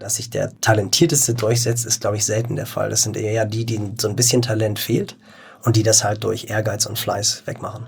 Dass sich der Talentierteste durchsetzt, ist, glaube ich, selten der Fall. Das sind eher die, denen so ein bisschen Talent fehlt und die das halt durch Ehrgeiz und Fleiß wegmachen.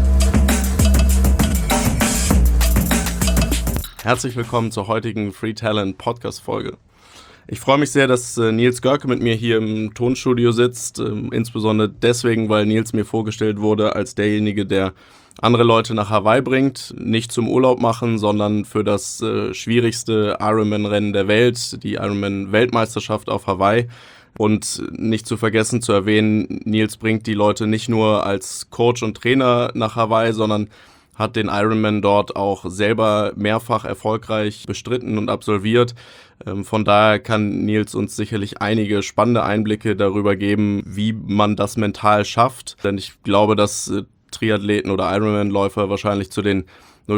Herzlich willkommen zur heutigen Free Talent Podcast Folge. Ich freue mich sehr, dass Nils Görke mit mir hier im Tonstudio sitzt, insbesondere deswegen, weil Nils mir vorgestellt wurde als derjenige, der andere Leute nach Hawaii bringt, nicht zum Urlaub machen, sondern für das schwierigste Ironman-Rennen der Welt, die Ironman-Weltmeisterschaft auf Hawaii. Und nicht zu vergessen zu erwähnen, Nils bringt die Leute nicht nur als Coach und Trainer nach Hawaii, sondern hat den Ironman dort auch selber mehrfach erfolgreich bestritten und absolviert. Von daher kann Nils uns sicherlich einige spannende Einblicke darüber geben, wie man das mental schafft. Denn ich glaube, dass Triathleten oder Ironman-Läufer wahrscheinlich zu den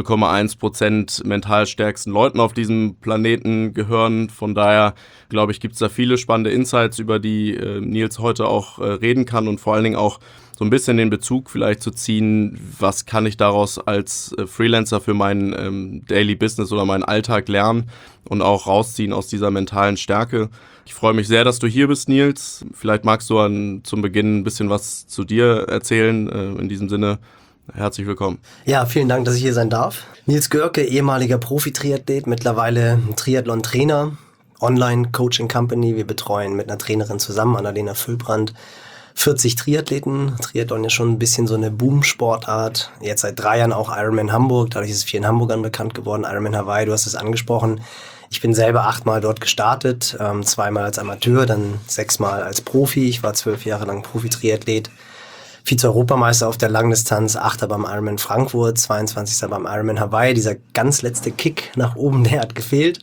0,1% mental stärksten Leuten auf diesem Planeten gehören. Von daher, glaube ich, gibt es da viele spannende Insights, über die Nils heute auch reden kann und vor allen Dingen auch so ein bisschen den Bezug vielleicht zu ziehen, was kann ich daraus als Freelancer für mein Daily Business oder meinen Alltag lernen und auch rausziehen aus dieser mentalen Stärke. Ich freue mich sehr, dass du hier bist, Nils. Vielleicht magst du zum Beginn ein bisschen was zu dir erzählen. In diesem Sinne, herzlich willkommen. Ja, vielen Dank, dass ich hier sein darf. Nils Görke, ehemaliger Profi-Triathlet, mittlerweile Triathlon-Trainer, Online-Coaching-Company. Wir betreuen mit einer Trainerin zusammen, Annalena Füllbrand, 40 Triathleten. Triathlon ist schon ein bisschen so eine Boom-Sportart. Jetzt seit 3 Jahren auch Ironman Hamburg. Dadurch ist es vielen Hamburgern bekannt geworden. Ironman Hawaii, du hast es angesprochen. Ich bin selber 8-mal dort gestartet. 2-mal als Amateur, dann 6-mal als Profi. Ich war 12 Jahre lang Profi-Triathlet. Vize-Europameister auf der Langdistanz, 8. beim Ironman Frankfurt, 22. beim Ironman Hawaii. Dieser ganz letzte Kick nach oben, der hat gefehlt.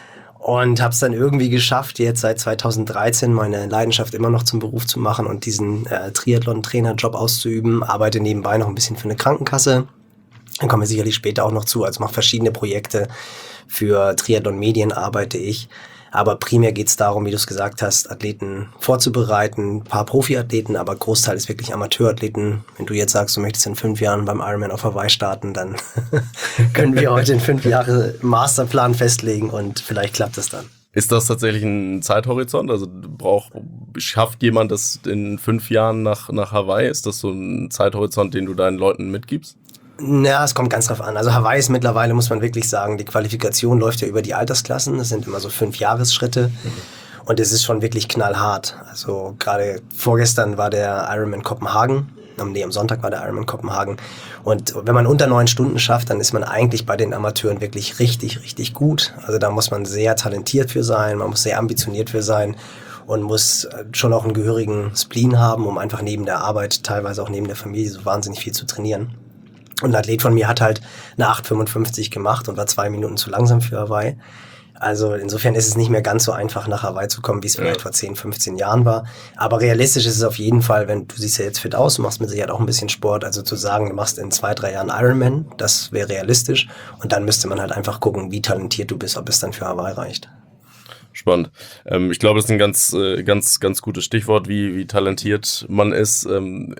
Und habe es dann irgendwie geschafft, jetzt seit 2013 meine Leidenschaft immer noch zum Beruf zu machen und diesen Triathlon-Trainer-Job auszuüben. Arbeite nebenbei noch ein bisschen für eine Krankenkasse. Dann kommen wir sicherlich später auch noch zu. Also mache verschiedene Projekte. Für Triathlon-Medien arbeite ich. Aber primär geht es darum, wie du es gesagt hast, Athleten vorzubereiten. Ein paar Profiathleten, aber Großteil ist wirklich Amateurathleten. Wenn du jetzt sagst, du möchtest in 5 Jahren beim Ironman auf Hawaii starten, dann können wir heute in 5 Jahre Masterplan festlegen und vielleicht klappt es dann. Ist das tatsächlich ein Zeithorizont? Also schafft jemand das in 5 Jahren nach Hawaii? Ist das so ein Zeithorizont, den du deinen Leuten mitgibst? Ja, es kommt ganz drauf an. Also Hawaii ist mittlerweile, muss man wirklich sagen, die Qualifikation läuft ja über die Altersklassen. Das sind immer so 5 Jahresschritte. Und es ist schon wirklich knallhart. Also gerade vorgestern war der Ironman Kopenhagen. Am Sonntag war der Ironman Kopenhagen. Und wenn man unter 9 Stunden schafft, dann ist man eigentlich bei den Amateuren wirklich richtig, richtig gut. Also da muss man sehr talentiert für sein, man muss sehr ambitioniert für sein und muss schon auch einen gehörigen Spleen haben, um einfach neben der Arbeit, teilweise auch neben der Familie, so wahnsinnig viel zu trainieren. Und ein Athlet von mir hat halt eine 8,55 gemacht und war 2 Minuten zu langsam für Hawaii. Also insofern ist es nicht mehr ganz so einfach, nach Hawaii zu kommen, wie es vielleicht vor 10, 15 Jahren war. Aber realistisch ist es auf jeden Fall, wenn du siehst ja jetzt fit aus, du machst mit Sicherheit auch ein bisschen Sport. Also zu sagen, du machst in 2, 3 Jahren Ironman, das wäre realistisch. Und dann müsste man halt einfach gucken, wie talentiert du bist, ob es dann für Hawaii reicht. Spannend. Ich glaube, das ist ein ganz gutes Stichwort, wie talentiert man ist.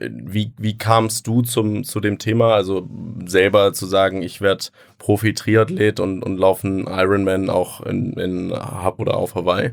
Wie kamst du zu dem Thema? Also selber zu sagen, ich werde Profi-Triathlet und laufe einen Ironman auch in Hub oder auf Hawaii?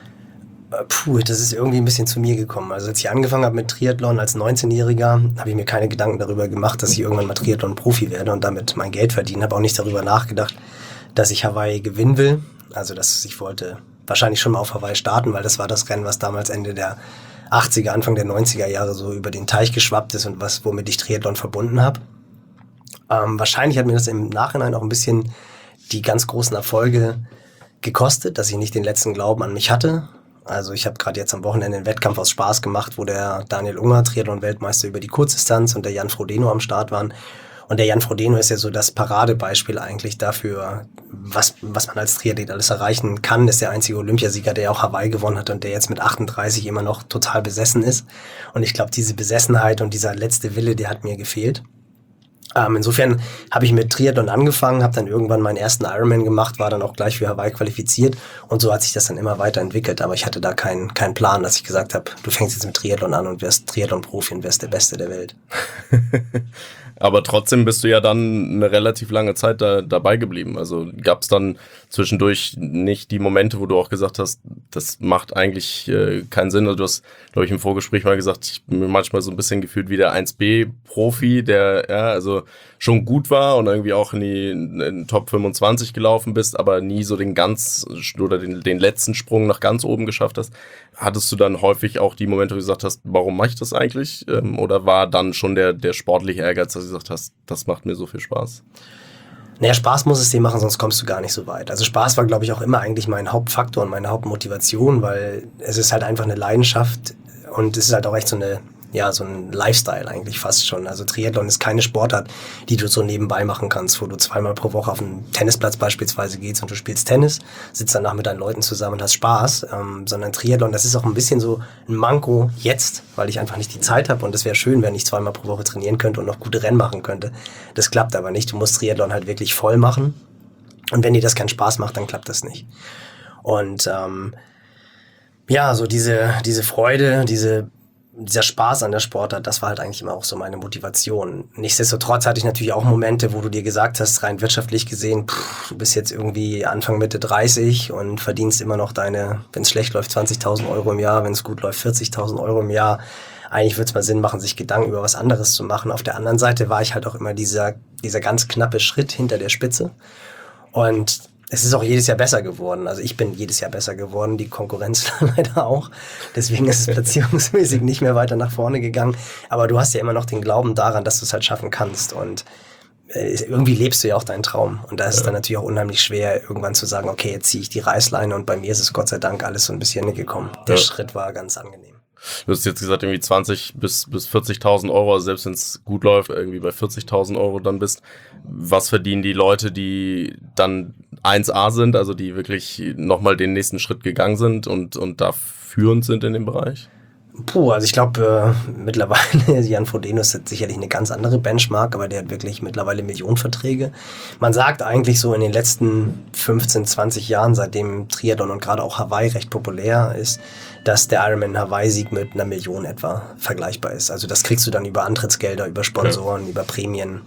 Das ist irgendwie ein bisschen zu mir gekommen. Also als ich angefangen habe mit Triathlon als 19-Jähriger, habe ich mir keine Gedanken darüber gemacht, dass ich irgendwann mal Triathlon-Profi werde und damit mein Geld verdiene. Habe auch nicht darüber nachgedacht, dass ich Hawaii gewinnen will. Also dass ich wollte wahrscheinlich schon mal auf Hawaii starten, weil das war das Rennen, was damals Ende der 80er, Anfang der 90er Jahre so über den Teich geschwappt ist und womit ich Triathlon verbunden habe. Wahrscheinlich hat mir das im Nachhinein auch ein bisschen die ganz großen Erfolge gekostet, dass ich nicht den letzten Glauben an mich hatte. Also ich habe gerade jetzt am Wochenende einen Wettkampf aus Spaß gemacht, wo der Daniel Unger, Triathlon-Weltmeister über die Kurzdistanz, und der Jan Frodeno am Start waren. Und der Jan Frodeno ist ja so das Paradebeispiel eigentlich dafür, was man als Triathlet alles erreichen kann. Ist der einzige Olympiasieger, der auch Hawaii gewonnen hat und der jetzt mit 38 immer noch total besessen ist. Und ich glaube, diese Besessenheit und dieser letzte Wille, der hat mir gefehlt. Insofern habe ich mit Triathlon angefangen, habe dann irgendwann meinen ersten Ironman gemacht, war dann auch gleich für Hawaii qualifiziert und so hat sich das dann immer weiterentwickelt. Aber ich hatte da keinen Plan, dass ich gesagt habe, du fängst jetzt mit Triathlon an und wirst Triathlon-Profi und wirst der Beste der Welt. Aber trotzdem bist du ja dann eine relativ lange Zeit dabei geblieben. Also gab es dann zwischendurch nicht die Momente, wo du auch gesagt hast, das macht eigentlich keinen Sinn. Also du hast, glaube ich, im Vorgespräch mal gesagt, ich bin mir manchmal so ein bisschen gefühlt wie der 1B-Profi, der also schon gut war und irgendwie auch in die Top 25 gelaufen bist, aber nie so den letzten Sprung nach ganz oben geschafft hast. Hattest du dann häufig auch die Momente, wo du gesagt hast, warum mache ich das eigentlich? Oder war dann schon der sportliche Ehrgeiz, dass du gesagt hast, das macht mir so viel Spaß? Naja, Spaß muss es dir machen, sonst kommst du gar nicht so weit. Also Spaß war, glaube ich, auch immer eigentlich mein Hauptfaktor und meine Hauptmotivation, weil es ist halt einfach eine Leidenschaft und es ist halt auch echt so ein Lifestyle eigentlich fast schon. Also Triathlon ist keine Sportart, die du so nebenbei machen kannst, wo du 2-mal pro Woche auf einen Tennisplatz beispielsweise gehst und du spielst Tennis, sitzt danach mit deinen Leuten zusammen und hast Spaß, sondern Triathlon, das ist auch ein bisschen so ein Manko jetzt, weil ich einfach nicht die Zeit habe und es wäre schön, wenn ich 2-mal pro Woche trainieren könnte und noch gute Rennen machen könnte. Das klappt aber nicht. Du musst Triathlon halt wirklich voll machen und wenn dir das keinen Spaß macht, dann klappt das nicht. Und so diese Freude, dieser Spaß an der Sportart, das war halt eigentlich immer auch so meine Motivation. Nichtsdestotrotz hatte ich natürlich auch Momente, wo du dir gesagt hast, rein wirtschaftlich gesehen, du bist jetzt irgendwie Anfang Mitte 30 und verdienst immer noch deine, wenn es schlecht läuft, 20.000 Euro im Jahr, wenn es gut läuft, 40.000 Euro im Jahr. Eigentlich würde es mal Sinn machen, sich Gedanken über was anderes zu machen. Auf der anderen Seite war ich halt auch immer dieser ganz knappe Schritt hinter der Spitze. Und es ist auch jedes Jahr besser geworden. Also ich bin jedes Jahr besser geworden, die Konkurrenz leider auch. Deswegen ist es platzierungsmäßig nicht mehr weiter nach vorne gegangen. Aber du hast ja immer noch den Glauben daran, dass du es halt schaffen kannst. Und irgendwie lebst du ja auch deinen Traum. Und da ist es dann natürlich auch unheimlich schwer, irgendwann zu sagen, okay, jetzt ziehe ich die Reißleine. Und bei mir ist es Gott sei Dank alles so ein bisschen hingekommen. Der Schritt war ganz angenehm. Du hast jetzt gesagt, irgendwie 20.000 bis 40.000 Euro, also selbst wenn es gut läuft, irgendwie bei 40.000 Euro dann bist. Was verdienen die Leute, die dann 1A sind, also die wirklich nochmal den nächsten Schritt gegangen sind und da führend sind in dem Bereich? Also ich glaube, mittlerweile, Jan Frodeno hat sicherlich eine ganz andere Benchmark, aber der hat wirklich mittlerweile Millionenverträge. Man sagt eigentlich so in den letzten 15, 20 Jahren, seitdem Triathlon und gerade auch Hawaii recht populär ist, dass der Ironman Hawaii-Sieg mit 1 Million etwa vergleichbar ist. Also das kriegst du dann über Antrittsgelder, über Sponsoren, über Prämien.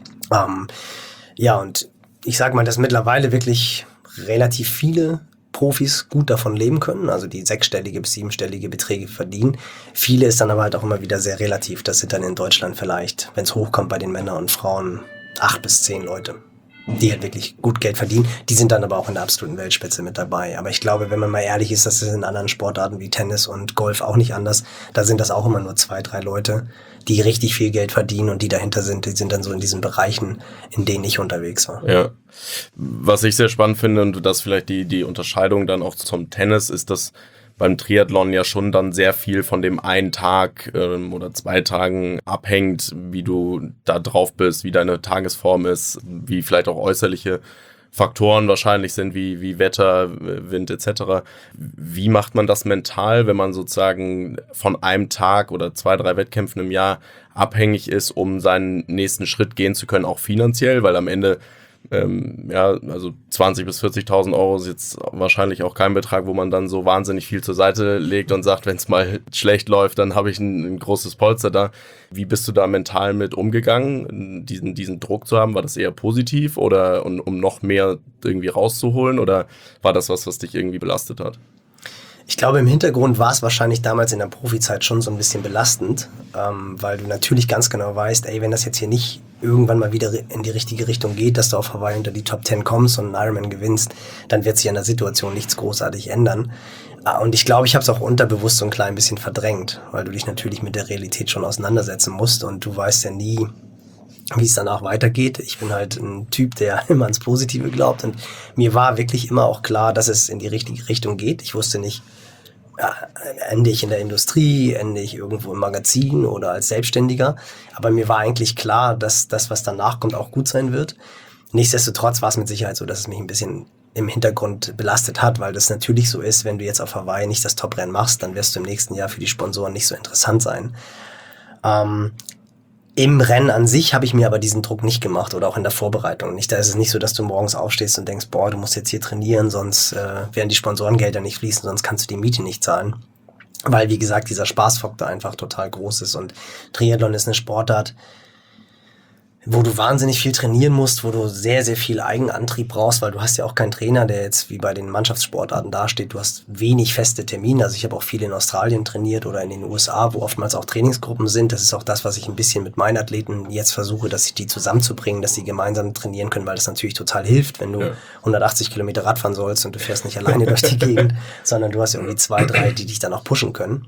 Und ich sag mal, dass mittlerweile wirklich relativ viele Profis gut davon leben können, also die 6-stellige bis 7-stellige Beträge verdienen. Viele ist dann aber halt auch immer wieder sehr relativ. Das sind dann in Deutschland vielleicht, wenn es hochkommt bei den Männern und Frauen, 8 bis 10 Leute, die halt wirklich gut Geld verdienen. Die sind dann aber auch in der absoluten Weltspitze mit dabei. Aber ich glaube, wenn man mal ehrlich ist, das ist in anderen Sportarten wie Tennis und Golf auch nicht anders. Da sind das auch immer nur 2, 3 Leute, die richtig viel Geld verdienen und die dahinter sind. Die sind dann so in diesen Bereichen, in denen ich unterwegs war. Ja. Was ich sehr spannend finde und das vielleicht die Unterscheidung dann auch zum Tennis ist, dass beim Triathlon ja schon dann sehr viel von dem einen Tag oder 2 Tagen abhängt, wie du da drauf bist, wie deine Tagesform ist, wie vielleicht auch äußerliche Faktoren wahrscheinlich sind, wie Wetter, Wind etc. Wie macht man das mental, wenn man sozusagen von einem Tag oder 2, 3 Wettkämpfen im Jahr abhängig ist, um seinen nächsten Schritt gehen zu können, auch finanziell, weil am Ende also 20.000 bis 40.000 Euro ist jetzt wahrscheinlich auch kein Betrag, wo man dann so wahnsinnig viel zur Seite legt und sagt, wenn es mal schlecht läuft, dann habe ich ein großes Polster da. Wie bist du da mental mit umgegangen, diesen Druck zu haben? War das eher positiv oder um noch mehr irgendwie rauszuholen oder war das was dich irgendwie belastet hat? Ich glaube, im Hintergrund war es wahrscheinlich damals in der Profizeit schon so ein bisschen belastend, weil du natürlich ganz genau weißt, wenn das jetzt hier nicht irgendwann mal wieder in die richtige Richtung geht, dass du auf Hawaii unter die Top 10 kommst und einen Ironman gewinnst, dann wird sich an der Situation nichts großartig ändern. Und ich glaube, ich habe es auch unterbewusst so ein klein bisschen verdrängt, weil du dich natürlich mit der Realität schon auseinandersetzen musst und du weißt ja nie, wie es danach weitergeht. Ich bin halt ein Typ, der immer ans Positive glaubt und mir war wirklich immer auch klar, dass es in die richtige Richtung geht. Ich wusste nicht, ende ich in der Industrie, ende ich irgendwo im Magazin oder als Selbstständiger. Aber mir war eigentlich klar, dass das, was danach kommt, auch gut sein wird. Nichtsdestotrotz war es mit Sicherheit so, dass es mich ein bisschen im Hintergrund belastet hat, weil das natürlich so ist, wenn du jetzt auf Hawaii nicht das Top-Rennen machst, dann wirst du im nächsten Jahr für die Sponsoren nicht so interessant sein. Im Rennen an sich habe ich mir aber diesen Druck nicht gemacht oder auch in der Vorbereitung nicht. Da ist es nicht so, dass du morgens aufstehst und denkst, boah, du musst jetzt hier trainieren, sonst werden die Sponsorengelder nicht fließen, sonst kannst du die Miete nicht zahlen. Weil, wie gesagt, dieser Spaßfaktor einfach total groß ist und Triathlon ist eine Sportart, wo du wahnsinnig viel trainieren musst, wo du sehr, sehr viel Eigenantrieb brauchst, weil du hast ja auch keinen Trainer, der jetzt wie bei den Mannschaftssportarten dasteht. Du hast wenig feste Termine. Also ich habe auch viel in Australien trainiert oder in den USA, wo oftmals auch Trainingsgruppen sind. Das ist auch das, was ich ein bisschen mit meinen Athleten jetzt versuche, dass ich die zusammenzubringen, dass sie gemeinsam trainieren können, weil das natürlich total hilft, wenn du 180 Kilometer Radfahren sollst und du fährst nicht alleine durch die Gegend, sondern du hast irgendwie 2, 3, die dich dann auch pushen können.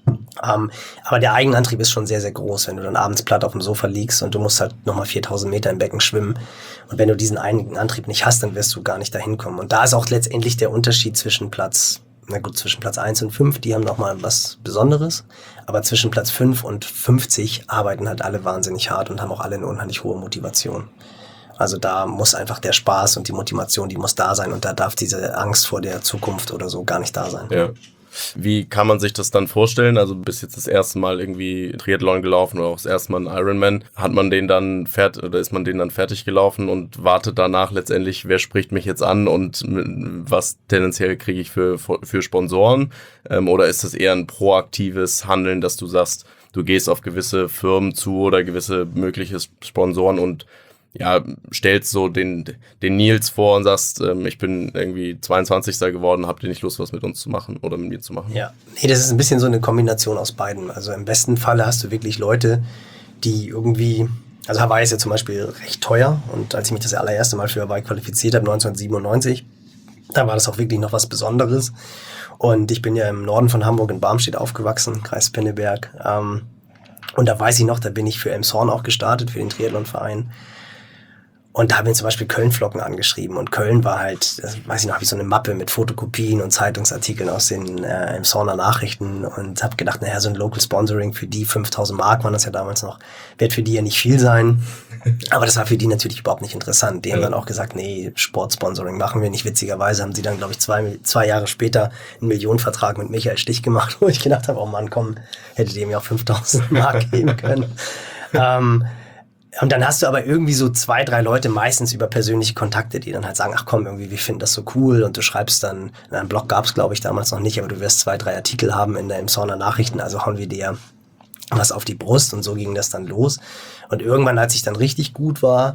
Aber der Eigenantrieb ist schon sehr, sehr groß, wenn du dann abends platt auf dem Sofa liegst und du musst halt nochmal 4000 Meter im Becken schwimmen. Und wenn du diesen Eigenantrieb nicht hast, dann wirst du gar nicht dahin kommen. Und da ist auch letztendlich der Unterschied zwischen Platz 1 und 5, die haben nochmal was Besonderes. Aber zwischen Platz 5 und 50 arbeiten halt alle wahnsinnig hart und haben auch alle eine unheimlich hohe Motivation. Also da muss einfach der Spaß und die Motivation, die muss da sein und da darf diese Angst vor der Zukunft oder so gar nicht da sein. Ja. Wie kann man sich das dann vorstellen? Also bist jetzt das erste Mal irgendwie Triathlon gelaufen oder auch das erste Mal einen Ironman. Hat man den dann ist man den dann fertig gelaufen und wartet danach letztendlich, wer spricht mich jetzt an und was tendenziell kriege ich für Sponsoren? Oder ist das eher ein proaktives Handeln, dass du sagst, du gehst auf gewisse Firmen zu oder gewisse mögliche Sponsoren und stellst so den Nils vor und sagst, ich bin irgendwie 22. geworden, habt ihr nicht Lust, was mit uns zu machen oder mit mir zu machen? Ja, nee, das ist ein bisschen so eine Kombination aus beiden. Also im besten Falle hast du wirklich Leute, die irgendwie, also Hawaii ist ja zum Beispiel recht teuer und als ich mich das allererste Mal für Hawaii qualifiziert habe, 1997, da war das auch wirklich noch was Besonderes. Und ich bin ja im Norden von Hamburg in Barmstedt aufgewachsen, Kreis Pinneberg. Und da weiß ich noch, da bin ich für Elmshorn auch gestartet, für den Triathlonverein. Und da haben wir zum Beispiel Köln-Flocken angeschrieben. Und Köln war halt, weiß ich noch, habe ich so eine Mappe mit Fotokopien und Zeitungsartikeln aus den Elmshorner Nachrichten und habe gedacht, naja, so ein Local Sponsoring für die 5.000 Mark waren das ja damals noch, wird für die ja nicht viel sein. Aber das war für die natürlich überhaupt nicht interessant. Die haben dann auch gesagt, nee, Sportsponsoring machen wir nicht. Witzigerweise haben sie dann, glaube ich, zwei Jahre später einen Millionenvertrag mit Michael Stich gemacht, wo ich gedacht habe, oh Mann, komm, hättet ihr mir auch 5.000 Mark geben können. Und dann hast du aber irgendwie so 2, 3 Leute, meistens über persönliche Kontakte, die dann halt sagen, ach komm, irgendwie, wir finden das so cool und du schreibst dann, in einem Blog gab's glaube ich damals noch nicht, aber du wirst 2, 3 Artikel haben in der Elmshorner Nachrichten, also hauen wir dir was auf die Brust und so ging das dann los. Und irgendwann, als ich dann richtig gut war,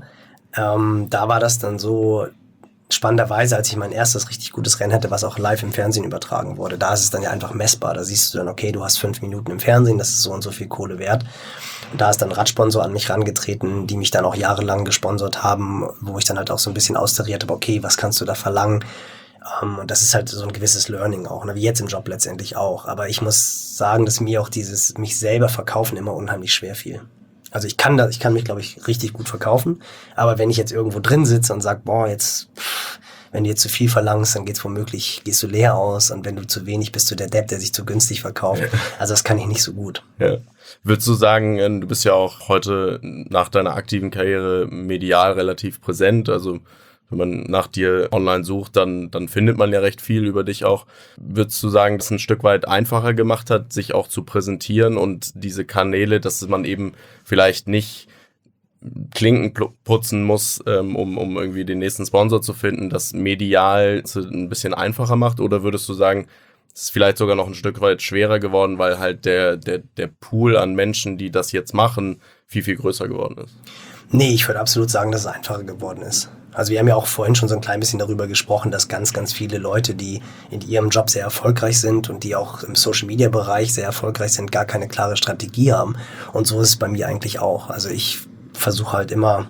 da war das dann so, spannenderweise, als ich mein erstes richtig gutes Rennen hatte, was auch live im Fernsehen übertragen wurde, da ist es dann ja einfach messbar. Da siehst du dann, okay, du hast 5 Minuten im Fernsehen, das ist so und so viel Kohle wert. Und da ist dann ein Radsponsor an mich rangetreten, die mich dann auch jahrelang gesponsert haben, wo ich dann halt auch so ein bisschen austariert habe, okay, was kannst du da verlangen? Und das ist halt so ein gewisses Learning auch, ne? Wie jetzt im Job letztendlich auch. Aber ich muss sagen, dass mir auch dieses mich selber verkaufen immer unheimlich schwer fiel. Also ich kann mich, glaube ich, richtig gut verkaufen. Aber wenn ich jetzt irgendwo drin sitze und sag, boah, wenn du jetzt zu viel verlangst, dann gehst du leer aus. Und wenn du zu wenig bist, du der Depp, der sich zu günstig verkauft. Also das kann ich nicht so gut. Ja. Würdest du sagen, du bist ja auch heute nach deiner aktiven Karriere medial relativ präsent, also wenn man nach dir online sucht, dann findet man ja recht viel über dich auch. Würdest du sagen, dass es ein Stück weit einfacher gemacht hat, sich auch zu präsentieren und diese Kanäle, dass man eben vielleicht nicht Klinken putzen muss, um irgendwie den nächsten Sponsor zu finden, das medial ein bisschen einfacher macht? Oder würdest du sagen, es ist vielleicht sogar noch ein Stück weit schwerer geworden, weil halt der Pool an Menschen, die das jetzt machen, viel, viel größer geworden ist? Nee, ich würde absolut sagen, dass es einfacher geworden ist. Also wir haben ja auch vorhin schon so ein klein bisschen darüber gesprochen, dass ganz, ganz viele Leute, die in ihrem Job sehr erfolgreich sind und die auch im Social-Media-Bereich sehr erfolgreich sind, gar keine klare Strategie haben. Und so ist es bei mir eigentlich auch. Also ich versuche halt immer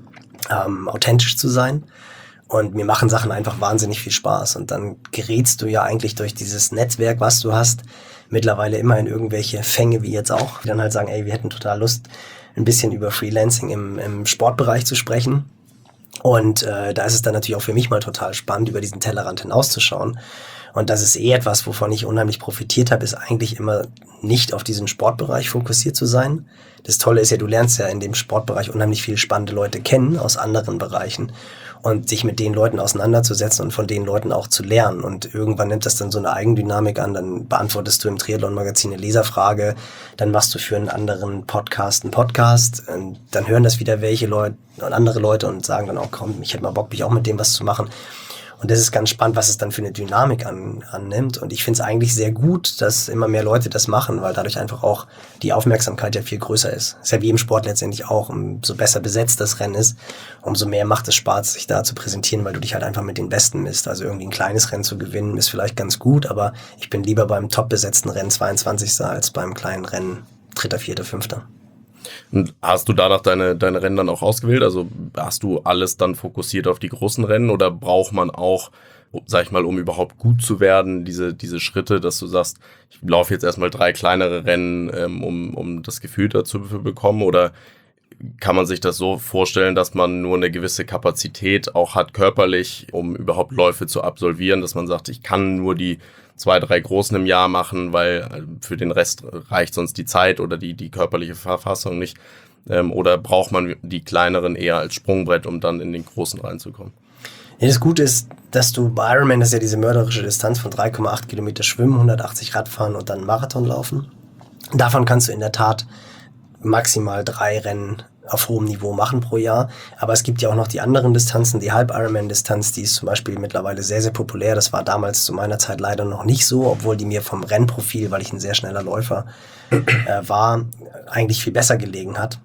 authentisch zu sein und mir machen Sachen einfach wahnsinnig viel Spaß. Und dann gerätst du ja eigentlich durch dieses Netzwerk, was du hast, mittlerweile immer in irgendwelche Fänge, wie jetzt auch, die dann halt sagen, ey, wir hätten total Lust, ein bisschen über Freelancing im Sportbereich zu sprechen. Und da ist es dann natürlich auch für mich mal total spannend, über diesen Tellerrand hinauszuschauen. Und das ist etwas, wovon ich unheimlich profitiert habe, ist eigentlich immer nicht auf diesen Sportbereich fokussiert zu sein. Das Tolle ist ja, du lernst ja in dem Sportbereich unheimlich viele spannende Leute kennen aus anderen Bereichen. und sich mit den Leuten auseinanderzusetzen und von den Leuten auch zu lernen. Und irgendwann nimmt das dann so eine Eigendynamik an, dann beantwortest du im Triathlon-Magazin eine Leserfrage, dann machst du für einen anderen Podcast einen Podcast, und dann hören das wieder welche Leute und andere Leute und sagen dann auch, komm, ich hätte mal Bock, mich auch mit dem was zu machen. Und das ist ganz spannend, was es dann für eine Dynamik annimmt. Und ich finde es eigentlich sehr gut, dass immer mehr Leute das machen, weil dadurch einfach auch die Aufmerksamkeit ja viel größer ist. Ist ja wie im Sport letztendlich auch. Umso besser besetzt das Rennen ist, umso mehr macht es Spaß, sich da zu präsentieren, weil du dich halt einfach mit den Besten misst. Also irgendwie ein kleines Rennen zu gewinnen, ist vielleicht ganz gut, aber ich bin lieber beim top besetzten Rennen 22. als beim kleinen Rennen 3., 4., 5. Und hast du danach deine Rennen dann auch ausgewählt? Also hast du alles dann fokussiert auf die großen Rennen oder braucht man auch, sag ich mal, um überhaupt gut zu werden, diese Schritte, dass du sagst, ich laufe jetzt erstmal 3 kleinere Rennen, um das Gefühl dazu zu bekommen? Oder kann man sich das so vorstellen, dass man nur eine gewisse Kapazität auch hat körperlich, um überhaupt Läufe zu absolvieren, dass man sagt, ich kann nur die 2, 3 großen im Jahr machen, weil für den Rest reicht sonst die Zeit oder die körperliche Verfassung nicht. Oder braucht man die kleineren eher als Sprungbrett, um dann in den großen reinzukommen? Ja, das Gute ist, dass du bei Ironman, das ist ja diese mörderische Distanz von 3,8 Kilometer schwimmen, 180 Radfahren und dann Marathon laufen. Davon kannst du in der Tat maximal 3 Rennen auf hohem Niveau machen pro Jahr. Aber es gibt ja auch noch die anderen Distanzen, die Halb-Ironman-Distanz, die ist zum Beispiel mittlerweile sehr, sehr populär. Das war damals zu meiner Zeit leider noch nicht so, obwohl die mir vom Rennprofil, weil ich ein sehr schneller Läufer war, eigentlich viel besser gelegen hat.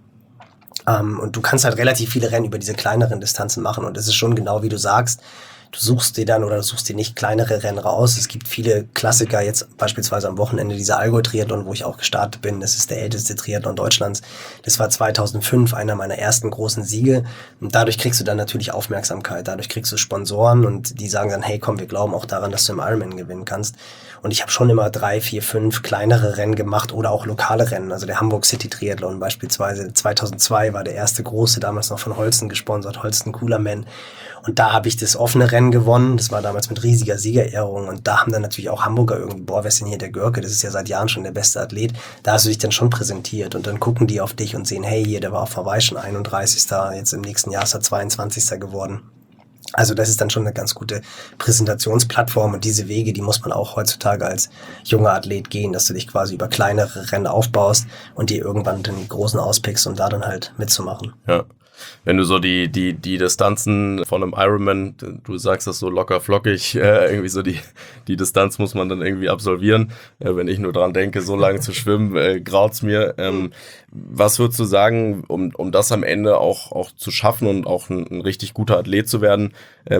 Und du kannst halt relativ viele Rennen über diese kleineren Distanzen machen. Und es ist schon genau wie du sagst, du suchst dir nicht kleinere Rennen raus. Es gibt viele Klassiker, jetzt beispielsweise am Wochenende dieser Allgäu-Triathlon, wo ich auch gestartet bin. Das ist der älteste Triathlon Deutschlands. Das war 2005 einer meiner ersten großen Siege. Und dadurch kriegst du dann natürlich Aufmerksamkeit. Dadurch kriegst du Sponsoren und die sagen dann, hey komm, wir glauben auch daran, dass du im Ironman gewinnen kannst. Und ich habe schon immer 3, 4, 5 kleinere Rennen gemacht oder auch lokale Rennen. Also der Hamburg City Triathlon beispielsweise 2002 war der erste große, damals noch von Holsten gesponsert, Holsten Coolerman. Und da habe ich das offene Rennen gewonnen. Das war damals mit riesiger Siegerehrung. Und da haben dann natürlich auch Hamburger irgendwie, boah, wer ist denn hier der Görke? Das ist ja seit Jahren schon der beste Athlet. Da hast du dich dann schon präsentiert. Und dann gucken die auf dich und sehen, hey, hier, der war auf Hawaii schon 31. Jetzt im nächsten Jahr ist er 22. geworden. Also das ist dann schon eine ganz gute Präsentationsplattform. Und diese Wege, die muss man auch heutzutage als junger Athlet gehen, dass du dich quasi über kleinere Rennen aufbaust und dir irgendwann den großen auspickst, um da dann halt mitzumachen. Ja. Wenn du so die Distanzen von einem Ironman, du sagst das so locker flockig, irgendwie so die Distanz muss man dann irgendwie absolvieren. Wenn ich nur dran denke, so lange zu schwimmen, graut's mir. Was würdest du sagen, um das am Ende auch zu schaffen und auch ein richtig guter Athlet zu werden?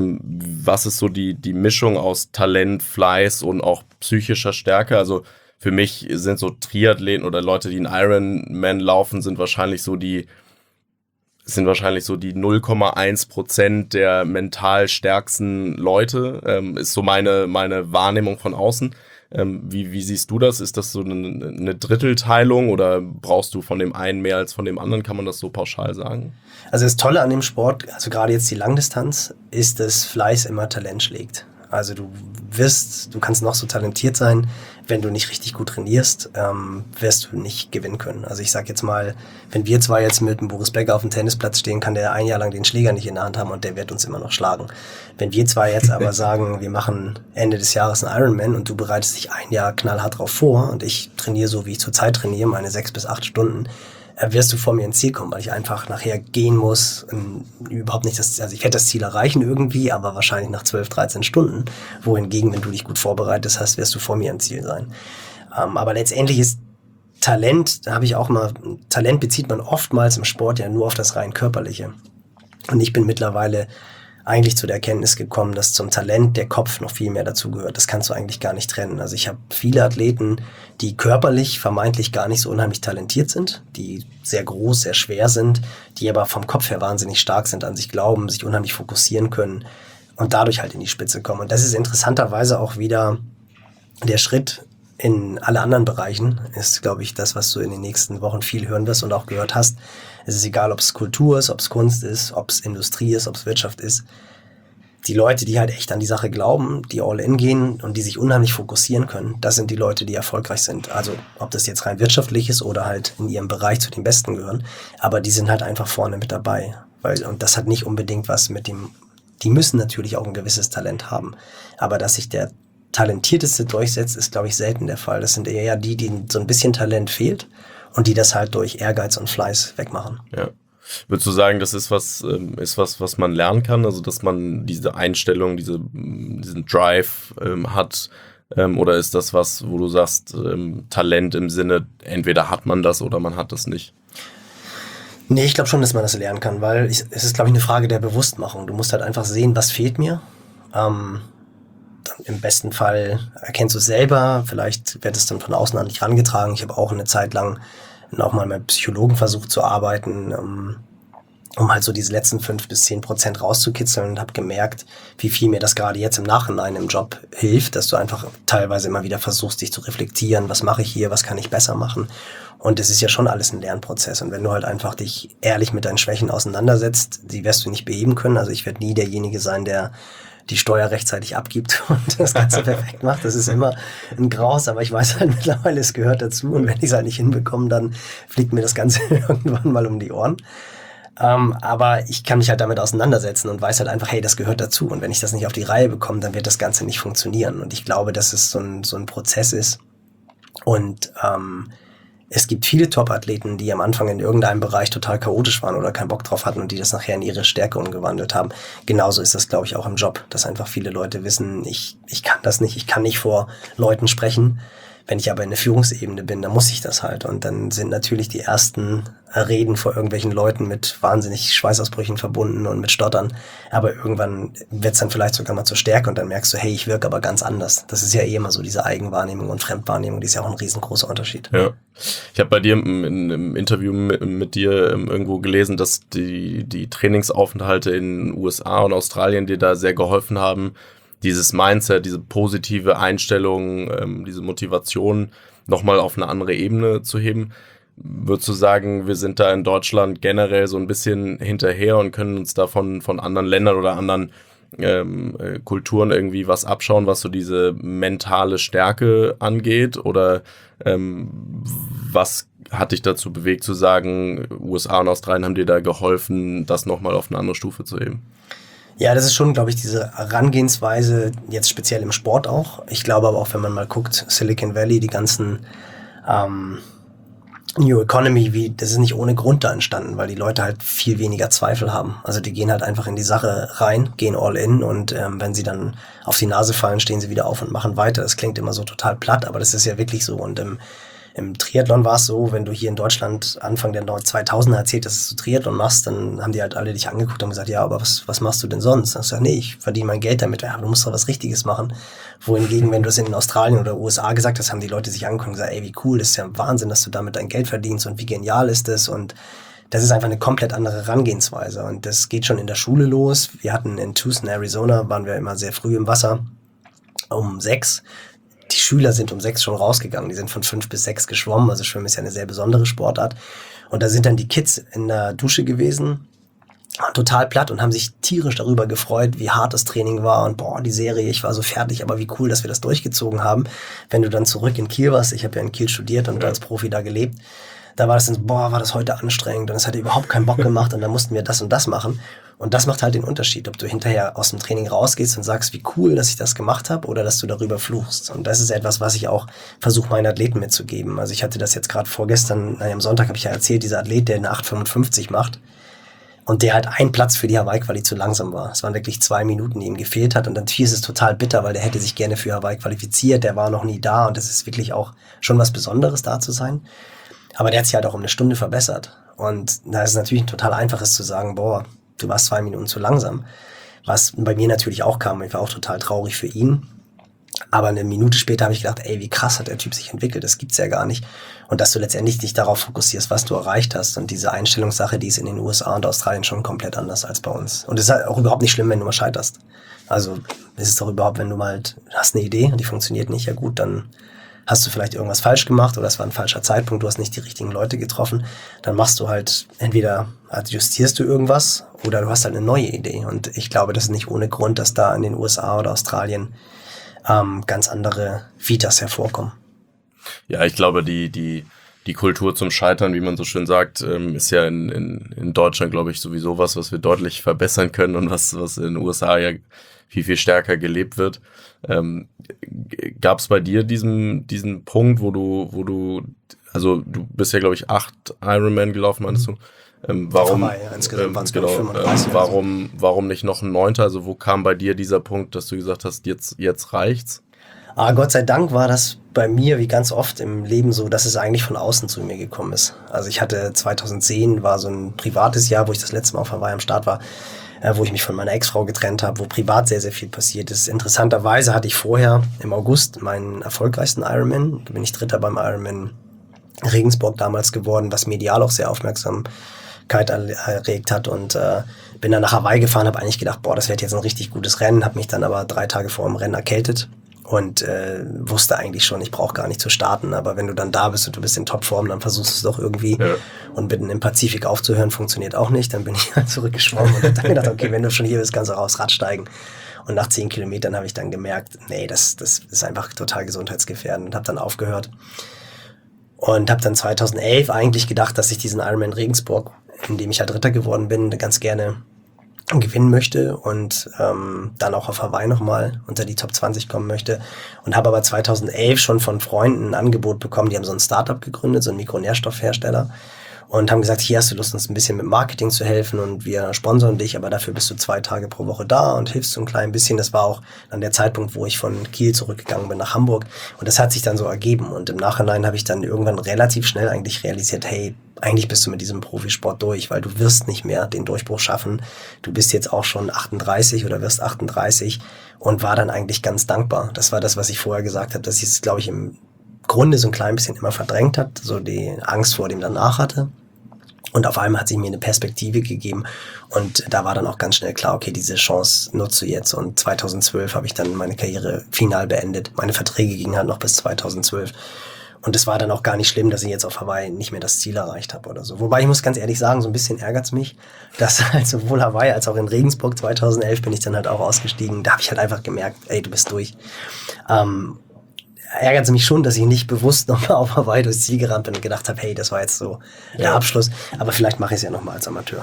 Was ist so die Mischung aus Talent, Fleiß und auch psychischer Stärke? Also für mich sind so Triathleten oder Leute, die einen Ironman laufen, sind wahrscheinlich so die 0,1% der mental stärksten Leute, ist so meine Wahrnehmung von außen. Wie siehst du das? Ist das so eine Drittelteilung oder brauchst du von dem einen mehr als von dem anderen? Kann man das so pauschal sagen? Also das Tolle an dem Sport, also gerade jetzt die Langdistanz, ist, dass Fleiß immer Talent schlägt. Also du kannst noch so talentiert sein, wenn du nicht richtig gut trainierst, wirst du nicht gewinnen können. Also ich sag jetzt mal, wenn wir zwei jetzt mit dem Boris Becker auf dem Tennisplatz stehen, kann der ein Jahr lang den Schläger nicht in der Hand haben und der wird uns immer noch schlagen. Wenn wir zwei jetzt aber sagen, wir machen Ende des Jahres einen Ironman und du bereitest dich ein Jahr knallhart drauf vor und ich trainiere so, wie ich zurzeit trainiere, meine 6 bis 8 Stunden, wirst du vor mir ins Ziel kommen, weil ich einfach nachher gehen muss, überhaupt nicht also ich werde das Ziel erreichen irgendwie, aber wahrscheinlich nach 12, 13 Stunden, wohingegen, wenn du dich gut vorbereitet hast, wirst du vor mir im Ziel sein. Aber letztendlich ist Talent, Talent bezieht man oftmals im Sport ja nur auf das rein Körperliche. Und ich bin mittlerweile eigentlich zu der Erkenntnis gekommen, dass zum Talent der Kopf noch viel mehr dazugehört. Das kannst du eigentlich gar nicht trennen. Also ich habe viele Athleten, die körperlich vermeintlich gar nicht so unheimlich talentiert sind, die sehr groß, sehr schwer sind, die aber vom Kopf her wahnsinnig stark sind, an sich glauben, sich unheimlich fokussieren können und dadurch halt in die Spitze kommen. Und das ist interessanterweise auch wieder der Schritt in alle anderen Bereichen, ist, glaube ich, das, was du in den nächsten Wochen viel hören wirst und auch gehört hast. Es ist egal, ob es Kultur ist, ob es Kunst ist, ob es Industrie ist, ob es Wirtschaft ist. Die Leute, die halt echt an die Sache glauben, die all in gehen und die sich unheimlich fokussieren können, das sind die Leute, die erfolgreich sind. Also ob das jetzt rein wirtschaftlich ist oder halt in ihrem Bereich zu den Besten gehören, aber die sind halt einfach vorne mit dabei. Und das hat nicht unbedingt was mit dem die müssen natürlich auch ein gewisses Talent haben. Aber dass sich der Talentierteste durchsetzt, ist, glaube ich, selten der Fall. Das sind eher die so ein bisschen Talent fehlt und die das halt durch Ehrgeiz und Fleiß wegmachen. Ja. Würdest du sagen, das ist was, was man lernen kann? Also, dass man diese Einstellung, diesen Drive hat? Oder ist das was, wo du sagst, Talent im Sinne, entweder hat man das oder man hat das nicht? Nee, ich glaube schon, dass man das lernen kann, weil es ist, glaube ich, eine Frage der Bewusstmachung. Du musst halt einfach sehen, was fehlt mir. Im besten Fall erkennst du es selber, vielleicht wird es dann von außen an dich herangetragen. Ich habe auch eine Zeit lang auch mal mit Psychologen versucht zu arbeiten, um halt so diese letzten 5-10% rauszukitzeln, und habe gemerkt, wie viel mir das gerade jetzt im Nachhinein im Job hilft, dass du einfach teilweise immer wieder versuchst, dich zu reflektieren, was mache ich hier, was kann ich besser machen. Und es ist ja schon alles ein Lernprozess. Und wenn du halt einfach dich ehrlich mit deinen Schwächen auseinandersetzt, die wirst du nicht beheben können. Also ich werde nie derjenige sein, der die Steuer rechtzeitig abgibt und das Ganze perfekt macht. Das ist immer ein Graus, aber ich weiß halt mittlerweile, es gehört dazu. Und wenn ich es halt nicht hinbekomme, dann fliegt mir das Ganze irgendwann mal um die Ohren. Aber ich kann mich halt damit auseinandersetzen und weiß halt einfach, hey, das gehört dazu. Und wenn ich das nicht auf die Reihe bekomme, dann wird das Ganze nicht funktionieren. Und ich glaube, dass es so ein Prozess ist. Und es gibt viele Top-Athleten, die am Anfang in irgendeinem Bereich total chaotisch waren oder keinen Bock drauf hatten und die das nachher in ihre Stärke umgewandelt haben. Genauso ist das, glaube ich, auch im Job, dass einfach viele Leute wissen, ich kann das nicht, ich kann nicht vor Leuten sprechen. Wenn ich aber in der Führungsebene bin, dann muss ich das halt. Und dann sind natürlich die ersten Reden vor irgendwelchen Leuten mit wahnsinnig Schweißausbrüchen verbunden und mit Stottern. Aber irgendwann wird es dann vielleicht sogar mal zur Stärke und dann merkst du, hey, ich wirke aber ganz anders. Das ist ja eh immer so diese Eigenwahrnehmung und Fremdwahrnehmung, die ist ja auch ein riesengroßer Unterschied. Ja. Ich habe bei dir im Interview mit dir irgendwo gelesen, dass die Trainingsaufenthalte in den USA und Australien dir da sehr geholfen haben, dieses Mindset, diese positive Einstellung, diese Motivation nochmal auf eine andere Ebene zu heben. Würdest du sagen, wir sind da in Deutschland generell so ein bisschen hinterher und können uns da von anderen Ländern oder anderen Kulturen irgendwie was abschauen, was so diese mentale Stärke angeht? Oder was hat dich dazu bewegt zu sagen, USA und Australien haben dir da geholfen, das nochmal auf eine andere Stufe zu heben? Ja, das ist schon, glaube ich, diese Herangehensweise, jetzt speziell im Sport auch. Ich glaube aber auch, wenn man mal guckt, Silicon Valley, die ganzen New Economy, das ist nicht ohne Grund da entstanden, weil die Leute halt viel weniger Zweifel haben. Also die gehen halt einfach in die Sache rein, gehen all in und wenn sie dann auf die Nase fallen, stehen sie wieder auf und machen weiter. Das klingt immer so total platt, aber das ist ja wirklich so. Und im Triathlon war es so, wenn du hier in Deutschland Anfang der 2000er erzählt, dass du Triathlon machst, dann haben die halt alle dich angeguckt und gesagt, ja, aber was machst du denn sonst? Dann hast du gesagt, nee, ich verdiene mein Geld damit. Ja, aber du musst doch was Richtiges machen. Wohingegen, wenn du es in Australien oder USA gesagt hast, haben die Leute sich angeguckt und gesagt, ey, wie cool, das ist ja Wahnsinn, dass du damit dein Geld verdienst und wie genial ist das. Und das ist einfach eine komplett andere Herangehensweise. Und das geht schon in der Schule los. Wir hatten in Tucson, Arizona, waren wir immer sehr früh im Wasser, um 6. Die Schüler sind um 6 schon rausgegangen. Die sind von 5 bis 6 geschwommen. Also Schwimmen ist ja eine sehr besondere Sportart. Und da sind dann die Kids in der Dusche gewesen, total platt und haben sich tierisch darüber gefreut, wie hart das Training war und boah, die Serie, ich war so fertig, aber wie cool, dass wir das durchgezogen haben. Wenn du dann zurück in Kiel warst, ich habe ja in Kiel studiert und als Profi da gelebt, da war das dann so, boah, war das heute anstrengend und es hatte überhaupt keinen Bock gemacht und dann mussten wir das und das machen. Und das macht halt den Unterschied, ob du hinterher aus dem Training rausgehst und sagst, wie cool, dass ich das gemacht habe oder dass du darüber fluchst. Und das ist etwas, was ich auch versuche, meinen Athleten mitzugeben. Also ich hatte das jetzt gerade vorgestern, am Sonntag habe ich ja erzählt, dieser Athlet, der eine 8,55 macht und der halt ein Platz für die Hawaii-Quali zu langsam war. Es waren wirklich 2 Minuten, die ihm gefehlt hat und dann ist es total bitter, weil der hätte sich gerne für Hawaii qualifiziert, der war noch nie da und das ist wirklich auch schon was Besonderes, da zu sein. Aber der hat sich halt auch um 1 Stunde verbessert. Und da ist es natürlich total einfaches zu sagen, boah, du warst 2 Minuten zu langsam. Was bei mir natürlich auch kam. Ich war auch total traurig für ihn. Aber 1 Minute später habe ich gedacht, ey, wie krass hat der Typ sich entwickelt. Das gibt's ja gar nicht. Und dass du letztendlich dich darauf fokussierst, was du erreicht hast. Und diese Einstellungssache, die ist in den USA und Australien schon komplett anders als bei uns. Und es ist halt auch überhaupt nicht schlimm, wenn du mal scheiterst. Also es ist doch überhaupt, wenn du mal halt hast eine Idee und die funktioniert nicht, ja gut, dann hast du vielleicht irgendwas falsch gemacht oder es war ein falscher Zeitpunkt, du hast nicht die richtigen Leute getroffen, dann machst du halt, entweder justierst du irgendwas oder du hast halt eine neue Idee. Und ich glaube, das ist nicht ohne Grund, dass da in den USA oder Australien ganz andere Vitas hervorkommen. Ja, ich glaube, die die Kultur zum Scheitern, wie man so schön sagt, ist ja in Deutschland, glaube ich, sowieso was wir deutlich verbessern können und was in den USA ja viel, viel stärker gelebt wird. Gab es bei dir diesen Punkt, wo du, also du bist ja, glaube ich, 8 Ironman gelaufen, meinst du? Warum, insgesamt waren es genau, 35. warum nicht noch ein 9.? Also wo kam bei dir dieser Punkt, dass du gesagt hast, jetzt reicht's? Gott sei Dank war das bei mir, wie ganz oft im Leben so, dass es eigentlich von außen zu mir gekommen ist. Also ich hatte 2010, war so ein privates Jahr, wo ich das letzte Mal auf Hawaii am Start war, wo ich mich von meiner Ex-Frau getrennt habe, wo privat sehr, sehr viel passiert ist. Interessanterweise hatte ich vorher im August meinen erfolgreichsten Ironman. Da bin ich Dritter beim Ironman Regensburg damals geworden, was medial auch sehr Aufmerksamkeit erregt hat, und bin dann nach Hawaii gefahren, habe eigentlich gedacht, das wird jetzt ein richtig gutes Rennen, habe mich dann aber 3 Tage vor dem Rennen erkältet und wusste eigentlich schon, ich brauche gar nicht zu starten, aber wenn du dann da bist und du bist in Topform, dann versuchst du es doch irgendwie. Ja. Und mitten im Pazifik aufzuhören, funktioniert auch nicht. Dann bin ich halt zurückgeschwommen und habe dann gedacht, okay, wenn du schon hier bist, kannst du auch aufs Rad steigen. Und nach 10 Kilometern habe ich dann gemerkt, nee, das ist einfach total gesundheitsgefährdend, und habe dann aufgehört. Und habe dann 2011 eigentlich gedacht, dass ich diesen Ironman Regensburg, in dem ich halt Dritter geworden bin, ganz gerne gewinnen möchte und dann auch auf Hawaii nochmal unter die Top 20 kommen möchte. Und habe aber 2011 schon von Freunden ein Angebot bekommen, die haben so ein Startup gegründet, so ein Mikronährstoffhersteller, und haben gesagt, hier hast du Lust, uns ein bisschen mit Marketing zu helfen und wir sponsern dich, aber dafür bist du 2 Tage pro Woche da und hilfst so ein klein bisschen. Das war auch dann der Zeitpunkt, wo ich von Kiel zurückgegangen bin nach Hamburg, und das hat sich dann so ergeben, und im Nachhinein habe ich dann irgendwann relativ schnell eigentlich realisiert, hey, eigentlich bist du mit diesem Profisport durch, weil du wirst nicht mehr den Durchbruch schaffen. Du bist jetzt auch schon 38 oder wirst 38, und war dann eigentlich ganz dankbar. Das war das, was ich vorher gesagt habe, dass ich es, glaube ich, im Grunde so ein klein bisschen immer verdrängt hat, so die Angst vor dem danach hatte. Und auf einmal hat sich mir eine Perspektive gegeben, und da war dann auch ganz schnell klar, okay, diese Chance nutzt du jetzt. Und 2012 habe ich dann meine Karriere final beendet. Meine Verträge gingen halt noch bis 2012. Und es war dann auch gar nicht schlimm, dass ich jetzt auf Hawaii nicht mehr das Ziel erreicht habe oder so. Wobei ich muss ganz ehrlich sagen, so ein bisschen ärgert's mich, dass halt sowohl Hawaii als auch in Regensburg 2011 bin ich dann halt auch ausgestiegen. Da habe ich halt einfach gemerkt, ey, du bist durch. Ärgert es mich schon, dass ich nicht bewusst nochmal auf Hawaii durchs Ziel gerannt bin und gedacht habe, hey, das war jetzt so der Abschluss. Aber vielleicht mache ich es ja nochmal als Amateur.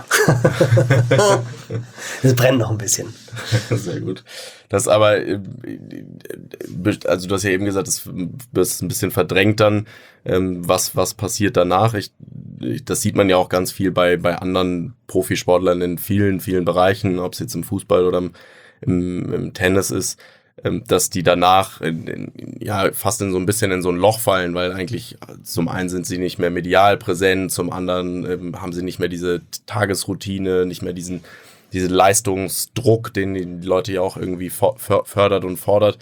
Das brennt noch ein bisschen. Sehr gut. Das aber, also du hast ja eben gesagt, das ist ein bisschen verdrängt dann, was passiert danach. Das sieht man ja auch ganz viel bei anderen Profisportlern in vielen, vielen Bereichen, ob es jetzt im Fußball oder im Tennis ist, dass die danach fast in so ein bisschen in so ein Loch fallen, weil eigentlich zum einen sind sie nicht mehr medial präsent, zum anderen haben sie nicht mehr diese Tagesroutine, nicht mehr diesen Leistungsdruck, den die Leute ja auch irgendwie fördert und fordert.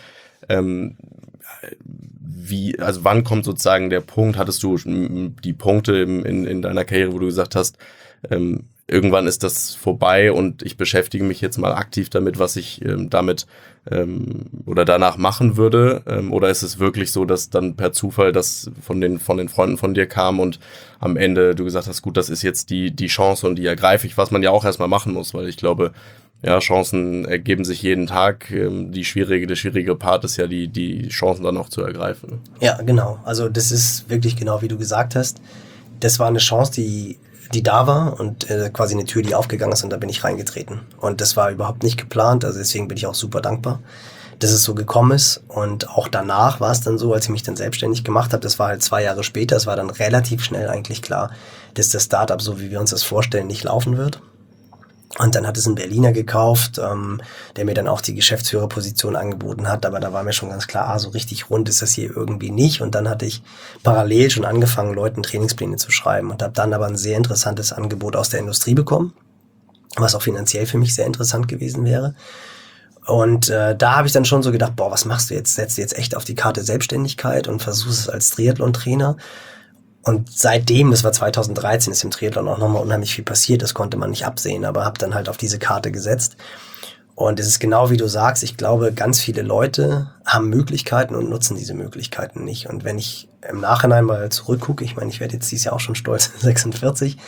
Also wann kommt sozusagen der Punkt, hattest du die Punkte in deiner Karriere, wo du gesagt hast, irgendwann ist das vorbei und ich beschäftige mich jetzt mal aktiv damit, was ich damit oder danach machen würde? Oder ist es wirklich so, dass dann per Zufall das von den Freunden von dir kam und am Ende du gesagt hast, gut, das ist jetzt die Chance und die ergreife ich, was man ja auch erstmal machen muss, weil ich glaube, ja, Chancen ergeben sich jeden Tag. Der schwierige Part ist ja, die Chancen dann auch zu ergreifen. Ja, genau. Also das ist wirklich genau, wie du gesagt hast. Das war eine Chance, die da war, und quasi eine Tür, die aufgegangen ist, und da bin ich reingetreten. Und das war überhaupt nicht geplant, also deswegen bin ich auch super dankbar, dass es so gekommen ist. Und auch danach war es dann so, als ich mich dann selbstständig gemacht habe, das war halt 2 Jahre später, es war dann relativ schnell eigentlich klar, dass das Startup, so wie wir uns das vorstellen, nicht laufen wird. Und dann hat es ein Berliner gekauft, der mir dann auch die Geschäftsführerposition angeboten hat. Aber da war mir schon ganz klar, so richtig rund ist das hier irgendwie nicht. Und dann hatte ich parallel schon angefangen, Leuten Trainingspläne zu schreiben, und habe dann aber ein sehr interessantes Angebot aus der Industrie bekommen, was auch finanziell für mich sehr interessant gewesen wäre. Und da habe ich dann schon so gedacht, was machst du jetzt? Setzt du jetzt echt auf die Karte Selbstständigkeit und versuchst es als Triathlon-Trainer? Und seitdem, das war 2013, ist im Triathlon auch nochmal unheimlich viel passiert, das konnte man nicht absehen, aber habe dann halt auf diese Karte gesetzt. Und es ist genau wie du sagst, ich glaube, ganz viele Leute haben Möglichkeiten und nutzen diese Möglichkeiten nicht. Und wenn ich im Nachhinein mal zurückgucke, ich meine, ich werde jetzt dieses Jahr auch schon stolz 46,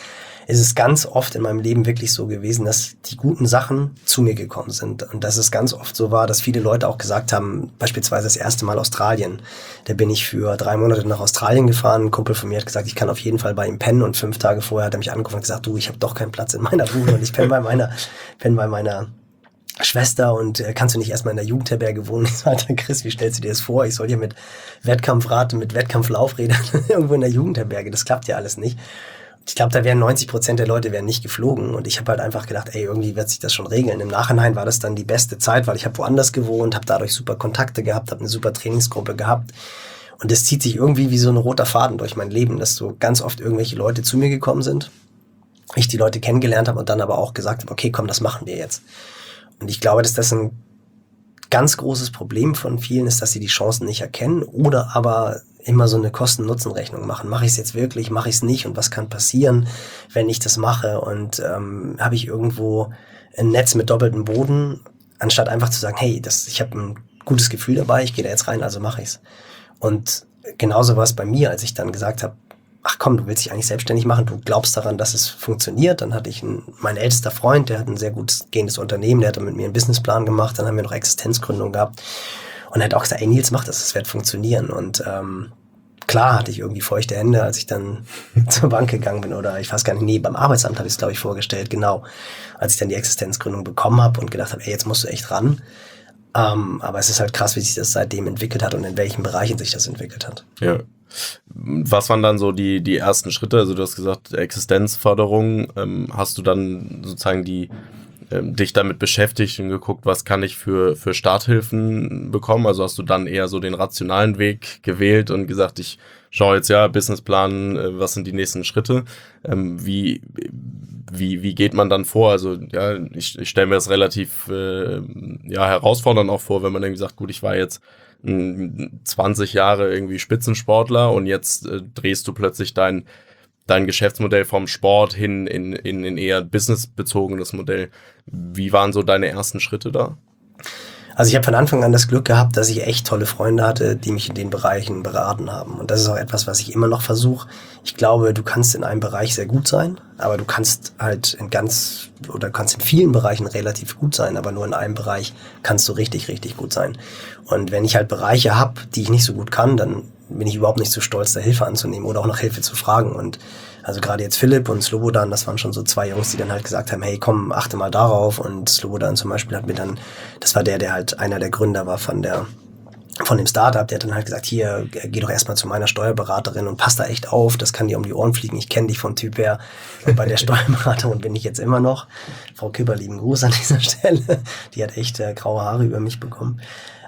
ist es ganz oft in meinem Leben wirklich so gewesen, dass die guten Sachen zu mir gekommen sind. Und dass es ganz oft so war, dass viele Leute auch gesagt haben, beispielsweise das erste Mal Australien. Da bin ich für 3 Monate nach Australien gefahren. Ein Kumpel von mir hat gesagt, ich kann auf jeden Fall bei ihm pennen. Und 5 Tage vorher hat er mich angerufen und gesagt, du, ich habe doch keinen Platz in meiner Bude und ich penne bei meiner Schwester und kannst du nicht erstmal in der Jugendherberge wohnen? Ich sagte, Chris, wie stellst du dir das vor? Ich soll hier mit Wettkampfrad und mit Wettkampflaufrädern irgendwo in der Jugendherberge. Das klappt ja alles nicht. Ich glaube, da wären 90% der Leute wären nicht geflogen und ich habe halt einfach gedacht, ey, irgendwie wird sich das schon regeln. Im Nachhinein war das dann die beste Zeit, weil ich habe woanders gewohnt, habe dadurch super Kontakte gehabt, habe eine super Trainingsgruppe gehabt und das zieht sich irgendwie wie so ein roter Faden durch mein Leben, dass so ganz oft irgendwelche Leute zu mir gekommen sind, ich die Leute kennengelernt habe und dann aber auch gesagt habe, okay, komm, das machen wir jetzt. Und ich glaube, dass das ein ganz großes Problem von vielen ist, dass sie die Chancen nicht erkennen oder aber immer so eine Kosten-Nutzen-Rechnung machen. Mache ich es jetzt wirklich, mache ich es nicht und was kann passieren, wenn ich das mache? Und habe ich irgendwo ein Netz mit doppeltem Boden, anstatt einfach zu sagen, hey, ich habe ein gutes Gefühl dabei, ich gehe da jetzt rein, also mache ich's. Und genauso war es bei mir, als ich dann gesagt habe, ach komm, du willst dich eigentlich selbstständig machen, du glaubst daran, dass es funktioniert. Dann hatte ich mein ältester Freund, der hat ein sehr gut gehendes Unternehmen, der hat dann mit mir einen Businessplan gemacht, dann haben wir noch Existenzgründung gehabt und er hat auch gesagt, ey Nils, mach das, es wird funktionieren. Und klar hatte ich irgendwie feuchte Hände, als ich dann zur Bank gegangen bin oder ich weiß gar nicht, nee, beim Arbeitsamt habe ich es, glaube ich, vorgestellt, genau, als ich dann die Existenzgründung bekommen habe und gedacht habe, ey, jetzt musst du echt ran. Aber es ist halt krass, wie sich das seitdem entwickelt hat und in welchen Bereichen sich das entwickelt hat. Ja. Was waren dann so die ersten Schritte? Also du hast gesagt, Existenzförderung. Hast du dann sozusagen dich damit beschäftigt und geguckt, was kann ich für Starthilfen bekommen? Also hast du dann eher so den rationalen Weg gewählt und gesagt, ich schaue jetzt Businessplan, was sind die nächsten Schritte? Wie geht man dann vor? Also ja, ich stelle mir das relativ herausfordernd auch vor, wenn man irgendwie sagt, gut, ich war jetzt 20 Jahre irgendwie Spitzensportler und jetzt drehst du plötzlich dein Geschäftsmodell vom Sport hin in eher businessbezogenes Modell. Wie waren so deine ersten Schritte da? Also ich habe von Anfang an das Glück gehabt, dass ich echt tolle Freunde hatte, die mich in den Bereichen beraten haben. Und das ist auch etwas, was ich immer noch versuche. Ich glaube, du kannst in einem Bereich sehr gut sein, aber du kannst halt kannst in vielen Bereichen relativ gut sein, aber nur in einem Bereich kannst du richtig, richtig gut sein. Und wenn ich halt Bereiche habe, die ich nicht so gut kann, dann bin ich überhaupt nicht so stolz, da Hilfe anzunehmen oder auch nach Hilfe zu fragen. Und also gerade jetzt Philipp und Slobodan, das waren schon so 2 Jungs, die dann halt gesagt haben, hey, komm, achte mal darauf. Und Slobodan zum Beispiel hat mir dann, das war der halt einer der Gründer war von dem Startup, der hat dann halt gesagt, hier, geh doch erstmal zu meiner Steuerberaterin und pass da echt auf, das kann dir um die Ohren fliegen, ich kenne dich vom Typ her. Und bei der Steuerberaterin bin ich jetzt immer noch. Frau Küpper, lieben Gruß an dieser Stelle. Die hat echt graue Haare über mich bekommen.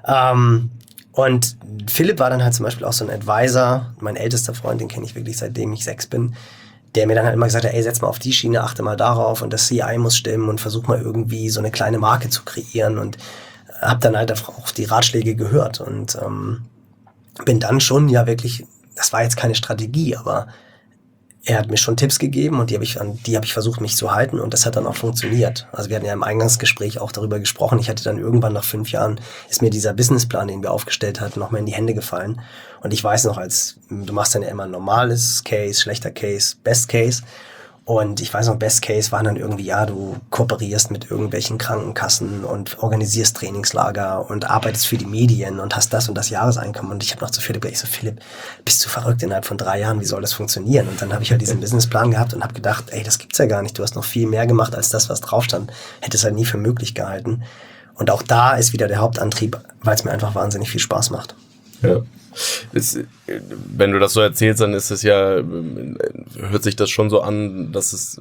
Und Philipp war dann halt zum Beispiel auch so ein Advisor, mein ältester Freund, den kenne ich wirklich seitdem ich 6 bin, der mir dann halt immer gesagt hat, ey, setz mal auf die Schiene, achte mal darauf und das CI muss stimmen und versuch mal irgendwie so eine kleine Marke zu kreieren und hab dann halt auch die Ratschläge gehört und bin dann schon wirklich, das war jetzt keine Strategie, aber er hat mir schon Tipps gegeben und die hab ich versucht, mich zu halten und das hat dann auch funktioniert. Also wir hatten ja im Eingangsgespräch auch darüber gesprochen. Ich hatte dann irgendwann nach 5 Jahren, ist mir dieser Businessplan, den wir aufgestellt hatten, noch mal in die Hände gefallen. Und ich weiß noch, du machst dann ja immer normales Case, schlechter Case, Best Case. Und ich weiß noch, Best Case waren dann irgendwie, du kooperierst mit irgendwelchen Krankenkassen und organisierst Trainingslager und arbeitest für die Medien und hast das und das Jahreseinkommen. Und ich habe noch zu Philipp gesagt, Philipp, bist du verrückt innerhalb von 3 Jahren, wie soll das funktionieren? Und dann habe ich halt diesen Businessplan gehabt und habe gedacht, ey, das gibt's ja gar nicht. Du hast noch viel mehr gemacht als das, was drauf stand. Hätte es halt nie für möglich gehalten. Und auch da ist wieder der Hauptantrieb, weil es mir einfach wahnsinnig viel Spaß macht. Ja. Wenn du das so erzählst, dann ist es hört sich das schon so an, dass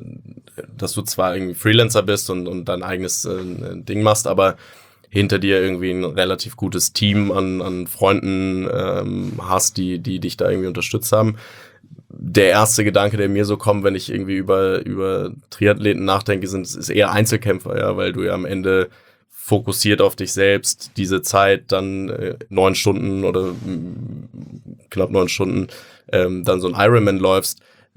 du zwar irgendwie Freelancer bist und dein eigenes Ding machst, aber hinter dir irgendwie ein relativ gutes Team an Freunden hast, die dich da irgendwie unterstützt haben. Der erste Gedanke, der mir so kommt, wenn ich irgendwie über Triathleten nachdenke, ist eher Einzelkämpfer, ja, weil du ja am Ende fokussiert auf dich selbst, diese Zeit dann 9 Stunden oder knapp 9 Stunden dann so ein Ironman läufst.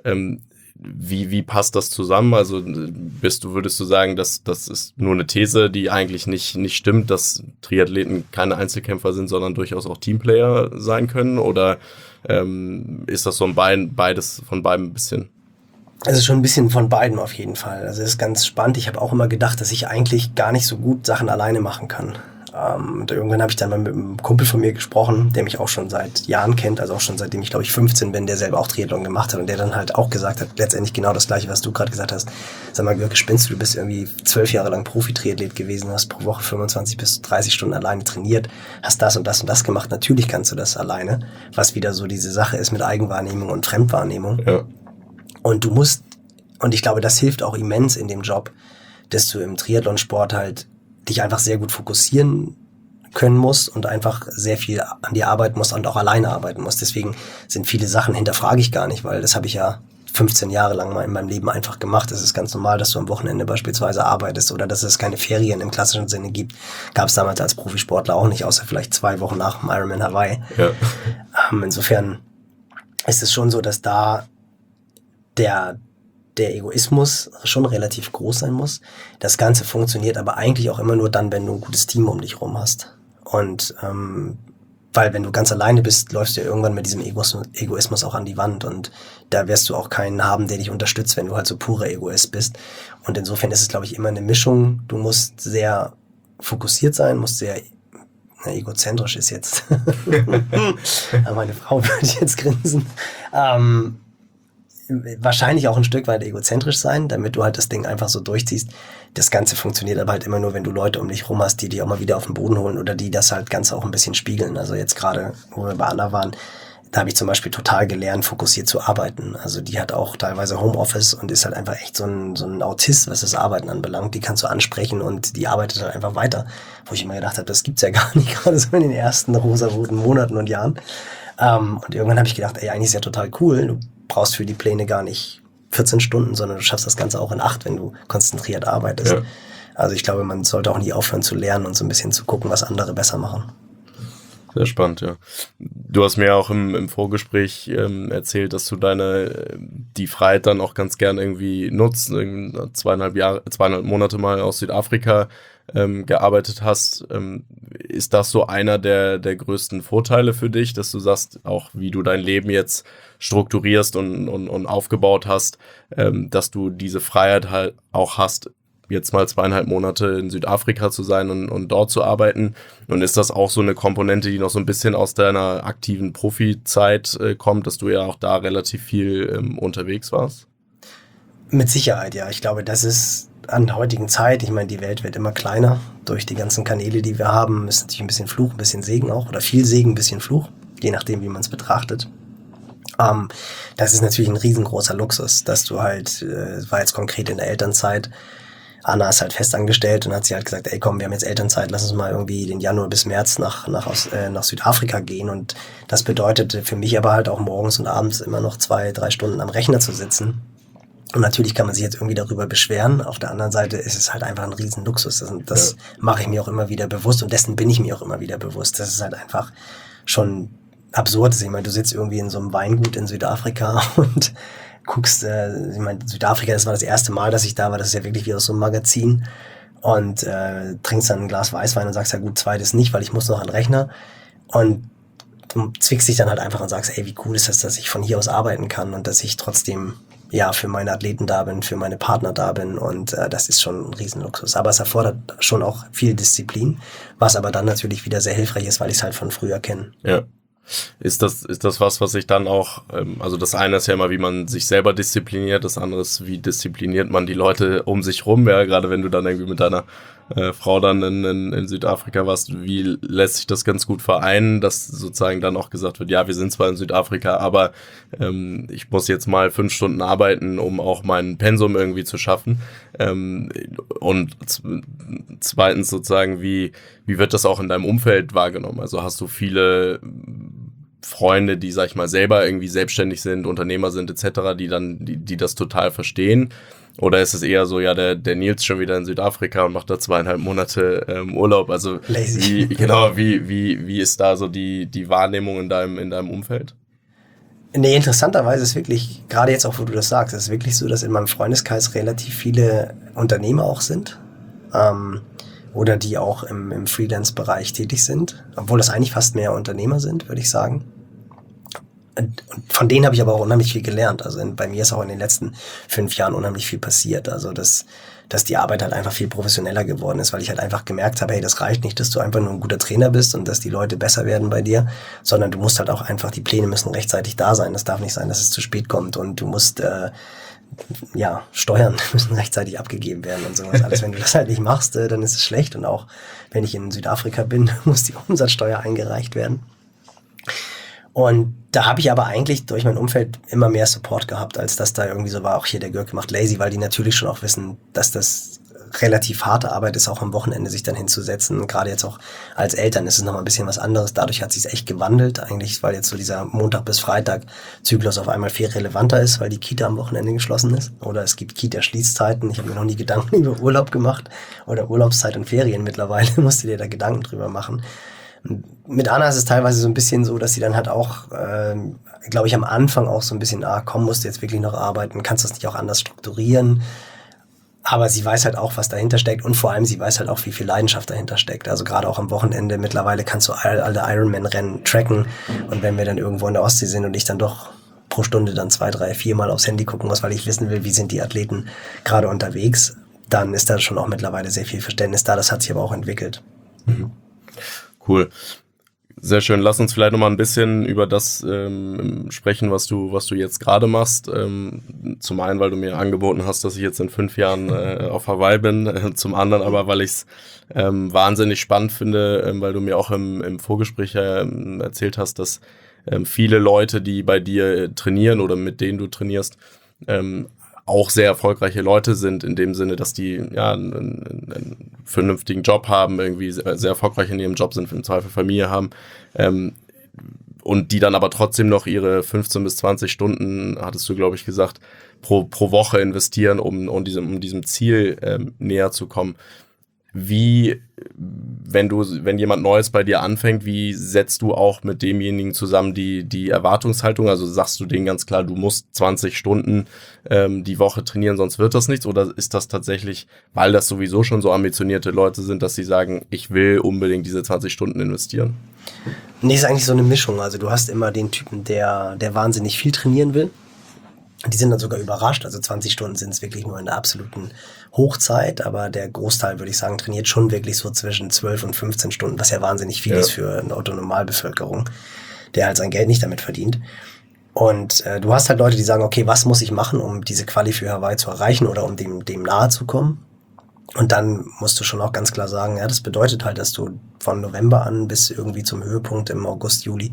Wie passt das zusammen? Also würdest du sagen, dass das ist nur eine These, die eigentlich nicht stimmt, dass Triathleten keine Einzelkämpfer sind, sondern durchaus auch Teamplayer sein können? Oder ist das so beides von beidem ein bisschen? Es ist schon ein bisschen von beidem auf jeden Fall. Also es ist ganz spannend. Ich habe auch immer gedacht, dass ich eigentlich gar nicht so gut Sachen alleine machen kann. Und irgendwann habe ich dann mal mit einem Kumpel von mir gesprochen, der mich auch schon seit Jahren kennt, also auch schon seitdem ich, glaube ich, 15 bin, der selber auch Triathlon gemacht hat und der dann halt auch gesagt hat, letztendlich genau das Gleiche, was du gerade gesagt hast. Sag mal, Görke, spinnst du bist irgendwie 12 Jahre lang Profi-Triathlet gewesen, hast pro Woche 25 bis 30 Stunden alleine trainiert, hast das und das und das gemacht. Natürlich kannst du das alleine, was wieder so diese Sache ist mit Eigenwahrnehmung und Fremdwahrnehmung. Ja. Und du musst, und ich glaube, das hilft auch immens in dem Job, dass du im Triathlonsport halt dich einfach sehr gut fokussieren können musst und einfach sehr viel an dir arbeiten musst und auch alleine arbeiten musst. Deswegen sind viele Sachen hinterfrage ich gar nicht, weil das habe ich ja 15 Jahre lang mal in meinem Leben einfach gemacht. Es ist ganz normal, dass du am Wochenende beispielsweise arbeitest oder dass es keine Ferien im klassischen Sinne gibt. Gab es damals als Profisportler auch nicht, außer vielleicht 2 Wochen nach dem Ironman Hawaii. Ja. Insofern ist es schon so, dass da der Egoismus schon relativ groß sein muss. Das Ganze funktioniert aber eigentlich auch immer nur dann, wenn du ein gutes Team um dich rum hast. Und weil wenn du ganz alleine bist, läufst du ja irgendwann mit diesem Egoismus auch an die Wand und da wirst du auch keinen haben, der dich unterstützt, wenn du halt so purer Egoist bist. Und insofern ist es, glaube ich, immer eine Mischung. Du musst sehr fokussiert sein, musst sehr egozentrisch ist jetzt. Meine Frau würde jetzt grinsen. Wahrscheinlich auch ein Stück weit egozentrisch sein, damit du halt das Ding einfach so durchziehst. Das Ganze funktioniert aber halt immer nur, wenn du Leute um dich rum hast, die dich auch mal wieder auf den Boden holen oder die das halt ganz auch ein bisschen spiegeln. Also jetzt gerade, wo wir bei Anna waren, da habe ich zum Beispiel total gelernt, fokussiert zu arbeiten. Also die hat auch teilweise Homeoffice und ist halt einfach echt so ein Autist, was das Arbeiten anbelangt. Die kannst du ansprechen und die arbeitet halt einfach weiter. Wo ich immer gedacht habe, das gibt's ja gar nicht, gerade so in den ersten rosaroten Monaten und Jahren. Und irgendwann habe ich gedacht, ey, eigentlich ist ja total cool. Du brauchst für die Pläne gar nicht 14 Stunden, sondern du schaffst das Ganze auch in 8, wenn du konzentriert arbeitest. Ja. Also ich glaube, man sollte auch nie aufhören zu lernen und so ein bisschen zu gucken, was andere besser machen. Sehr spannend, ja. Du hast mir auch im Vorgespräch erzählt, dass du die Freiheit dann auch ganz gern irgendwie nutzt, 2,5 Monate mal aus Südafrika gearbeitet hast. Ist das so einer der größten Vorteile für dich, dass du sagst, auch wie du dein Leben jetzt strukturierst und aufgebaut hast, dass du diese Freiheit halt auch hast, jetzt mal 2,5 Monate in Südafrika zu sein und dort zu arbeiten? Und ist das auch so eine Komponente, die noch so ein bisschen aus deiner aktiven Profizeit kommt, dass du ja auch da relativ viel unterwegs warst? Mit Sicherheit, ja. Ich glaube, das ist an der heutigen Zeit, ich meine, die Welt wird immer kleiner durch die ganzen Kanäle, die wir haben. Ist natürlich ein bisschen Fluch, ein bisschen Segen auch. Oder viel Segen, ein bisschen Fluch, je nachdem, wie man es betrachtet. Das ist natürlich ein riesengroßer Luxus, dass du halt, war jetzt konkret in der Elternzeit, Anna ist halt festangestellt und hat sie halt gesagt, ey komm, wir haben jetzt Elternzeit, lass uns mal irgendwie den Januar bis März nach Südafrika gehen. Und das bedeutete für mich aber halt auch morgens und abends immer noch 2-3 Stunden am Rechner zu sitzen. Und natürlich kann man sich jetzt irgendwie darüber beschweren. Auf der anderen Seite ist es halt einfach ein Riesenluxus. Das mache ich mir auch immer wieder bewusst und dessen bin ich mir auch immer wieder bewusst. Das ist halt einfach schon absurd. Ich meine, du sitzt irgendwie in so einem Weingut in Südafrika und guckst, ich meine, Südafrika, das war das erste Mal, dass ich da war, das ist ja wirklich wie aus so einem Magazin und trinkst dann ein Glas Weißwein und sagst, ja gut, zweites nicht, weil ich muss noch an den Rechner und du zwickst dich dann halt einfach und sagst, ey, wie cool ist das, dass ich von hier aus arbeiten kann und dass ich trotzdem ja für meine Athleten da bin, für meine Partner da bin und das ist schon ein Riesenluxus. Aber es erfordert schon auch viel Disziplin, was aber dann natürlich wieder sehr hilfreich ist, weil ich es halt von früher kenne. Ja. Ist das was ich dann auch, also das eine ist ja immer, wie man sich selber diszipliniert, das andere ist, wie diszipliniert man die Leute um sich rum, ja, gerade wenn du dann irgendwie mit deiner Frau dann in Südafrika warst, wie lässt sich das ganz gut vereinen, dass sozusagen dann auch gesagt wird, ja, wir sind zwar in Südafrika, aber ich muss jetzt mal 5 Stunden arbeiten, um auch mein Pensum irgendwie zu schaffen. Und zweitens sozusagen, wie wird das auch in deinem Umfeld wahrgenommen? Also hast du viele Freunde, die, sag ich mal, selber irgendwie selbstständig sind, Unternehmer sind etc., die das total verstehen? Oder ist es eher so, ja, der Nils schon wieder in Südafrika und macht da 2,5 Monate Urlaub? Also wie ist da so die Wahrnehmung in deinem Umfeld? Nee, interessanterweise ist wirklich, gerade jetzt auch, wo du das sagst, ist es wirklich so, dass in meinem Freundeskreis relativ viele Unternehmer auch sind. Oder die auch im Freelance-Bereich tätig sind. Obwohl das eigentlich fast mehr Unternehmer sind, würde ich sagen. Und von denen habe ich aber auch unheimlich viel gelernt. Also bei mir ist auch in den letzten 5 Jahren unheimlich viel passiert. Also dass die Arbeit halt einfach viel professioneller geworden ist, weil ich halt einfach gemerkt habe, hey, das reicht nicht, dass du einfach nur ein guter Trainer bist und dass die Leute besser werden bei dir, sondern du musst halt auch einfach, die Pläne müssen rechtzeitig da sein. Es darf nicht sein, dass es zu spät kommt und du musst Steuern müssen rechtzeitig abgegeben werden und sowas. Alles, wenn du das halt nicht machst, dann ist es schlecht. Und auch wenn ich in Südafrika bin, muss die Umsatzsteuer eingereicht werden. Und da habe ich aber eigentlich durch mein Umfeld immer mehr Support gehabt, als dass da irgendwie so war, auch hier der Görke macht lazy, weil die natürlich schon auch wissen, dass das relativ harte Arbeit ist, auch am Wochenende sich dann hinzusetzen. Gerade jetzt auch als Eltern ist es nochmal ein bisschen was anderes. Dadurch hat sich echt gewandelt eigentlich, weil jetzt so dieser Montag bis Freitag Zyklus auf einmal viel relevanter ist, weil die Kita am Wochenende geschlossen ist. Oder es gibt Kita-Schließzeiten. Ich habe mir noch nie Gedanken über Urlaub gemacht oder Urlaubszeit und Ferien mittlerweile. Musst du dir da Gedanken drüber machen. Mit Anna ist es teilweise so ein bisschen so, dass sie dann halt auch, glaube ich, am Anfang auch so ein bisschen, komm, musst du jetzt wirklich noch arbeiten, kannst du das nicht auch anders strukturieren? Aber sie weiß halt auch, was dahinter steckt und vor allem sie weiß halt auch, wie viel Leidenschaft dahinter steckt. Also gerade auch am Wochenende mittlerweile kannst du alle Ironman-Rennen tracken und wenn wir dann irgendwo in der Ostsee sind und ich dann doch pro Stunde dann 2, 3, 4 Mal aufs Handy gucken muss, weil ich wissen will, wie sind die Athleten gerade unterwegs, dann ist da schon auch mittlerweile sehr viel Verständnis da. Das hat sich aber auch entwickelt. Mhm. Cool. Sehr schön. Lass uns vielleicht nochmal ein bisschen über das sprechen, was du jetzt gerade machst. Zum einen, weil du mir angeboten hast, dass ich jetzt in 5 Jahren auf Hawaii bin. Zum anderen aber, weil ich es wahnsinnig spannend finde, weil du mir auch im Vorgespräch erzählt hast, dass viele Leute, die bei dir trainieren oder mit denen du trainierst, auch sehr erfolgreiche Leute sind, in dem Sinne, dass die einen vernünftigen Job haben, irgendwie sehr erfolgreich in ihrem Job sind, im Zweifel Familie haben und die dann aber trotzdem noch ihre 15 bis 20 Stunden, hattest du, glaube ich, gesagt, pro Woche investieren, um diesem Ziel näher zu kommen. Wenn jemand Neues bei dir anfängt, wie setzt du auch mit demjenigen zusammen die Erwartungshaltung? Also sagst du denen ganz klar, du musst 20 Stunden die Woche trainieren, sonst wird das nichts? Oder ist das tatsächlich, weil das sowieso schon so ambitionierte Leute sind, dass sie sagen, ich will unbedingt diese 20 Stunden investieren? Nee, ist eigentlich so eine Mischung. Also du hast immer den Typen, der wahnsinnig viel trainieren will. Die sind dann sogar überrascht, also 20 Stunden sind es wirklich nur in der absoluten Hochzeit, aber der Großteil, würde ich sagen, trainiert schon wirklich so zwischen 12 und 15 Stunden, was ja wahnsinnig viel ist für eine Autonormalbevölkerung, der halt sein Geld nicht damit verdient. Und du hast halt Leute, die sagen, okay, was muss ich machen, um diese Quali für Hawaii zu erreichen oder um dem nahe zu kommen? Und dann musst du schon auch ganz klar sagen, ja, das bedeutet halt, dass du von November an bis irgendwie zum Höhepunkt im August, Juli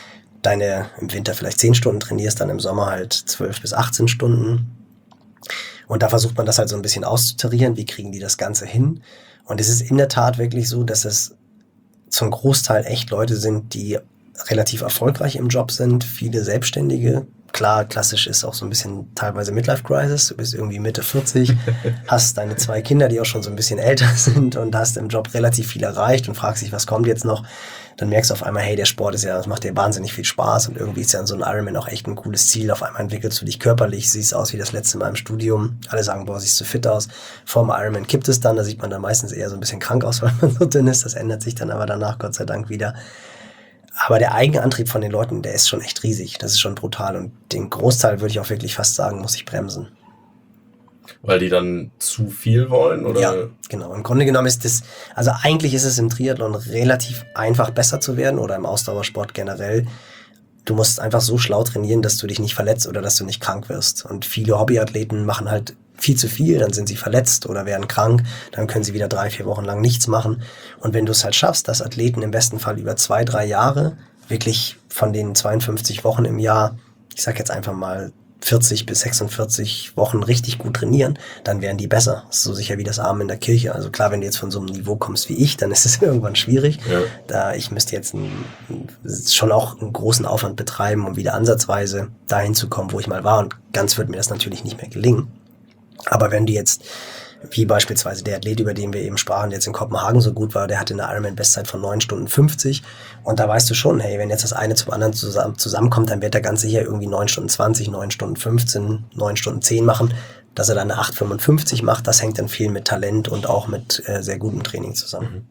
im Winter vielleicht 10 Stunden trainierst, dann im Sommer halt 12 bis 18 Stunden. Und da versucht man das halt so ein bisschen auszutarieren. Wie kriegen die das Ganze hin? Und es ist in der Tat wirklich so, dass es zum Großteil echt Leute sind, die relativ erfolgreich im Job sind, viele Selbstständige. Klar, klassisch ist auch so ein bisschen teilweise Midlife-Crisis. Du bist irgendwie Mitte 40, hast deine 2 Kinder, die auch schon so ein bisschen älter sind und hast im Job relativ viel erreicht und fragst dich, was kommt jetzt noch? Dann merkst du auf einmal, hey, der Sport das macht dir wahnsinnig viel Spaß und irgendwie ist ja so ein Ironman auch echt ein cooles Ziel. Auf einmal entwickelst du dich körperlich, siehst aus wie das letzte Mal im Studium. Alle sagen, boah, siehst du fit aus. Vorm Ironman kippt es dann, da sieht man dann meistens eher so ein bisschen krank aus, weil man so dünn ist. Das ändert sich dann aber danach, Gott sei Dank, wieder. Aber der Eigenantrieb von den Leuten, der ist schon echt riesig. Das ist schon brutal. Und den Großteil, würde ich auch wirklich fast sagen, muss ich bremsen. Weil die dann zu viel wollen? Oder? Ja, genau. Im Grunde genommen ist es, also eigentlich ist es im Triathlon relativ einfach besser zu werden oder im Ausdauersport generell. Du musst einfach so schlau trainieren, dass du dich nicht verletzt oder dass du nicht krank wirst. Und viele Hobbyathleten machen halt viel zu viel, dann sind sie verletzt oder werden krank, dann können sie wieder 3, 4 Wochen lang nichts machen. Und wenn du es halt schaffst, dass Athleten im besten Fall über 2, 3 Jahre wirklich von den 52 Wochen im Jahr, ich sag jetzt einfach mal 40 bis 46 Wochen richtig gut trainieren, dann werden die besser. Das ist so sicher wie das Amen in der Kirche. Also klar, wenn du jetzt von so einem Niveau kommst wie ich, dann ist es irgendwann schwierig. Ja. Da ich müsste jetzt schon auch einen großen Aufwand betreiben, um wieder ansatzweise dahin zu kommen, wo ich mal war. Und ganz wird mir das natürlich nicht mehr gelingen. Aber wenn du jetzt, wie beispielsweise der Athlet, über den wir eben sprachen, der jetzt in Kopenhagen so gut war, der hatte eine Ironman-Bestzeit von 9 Stunden 50. Und da weißt du schon, hey, wenn jetzt das eine zum anderen zusammenkommt, dann wird er ganz sicher irgendwie 9 Stunden 20, 9 Stunden 15, 9 Stunden 10 machen. Dass er dann eine 8,55 macht, das hängt dann viel mit Talent und auch mit sehr gutem Training zusammen.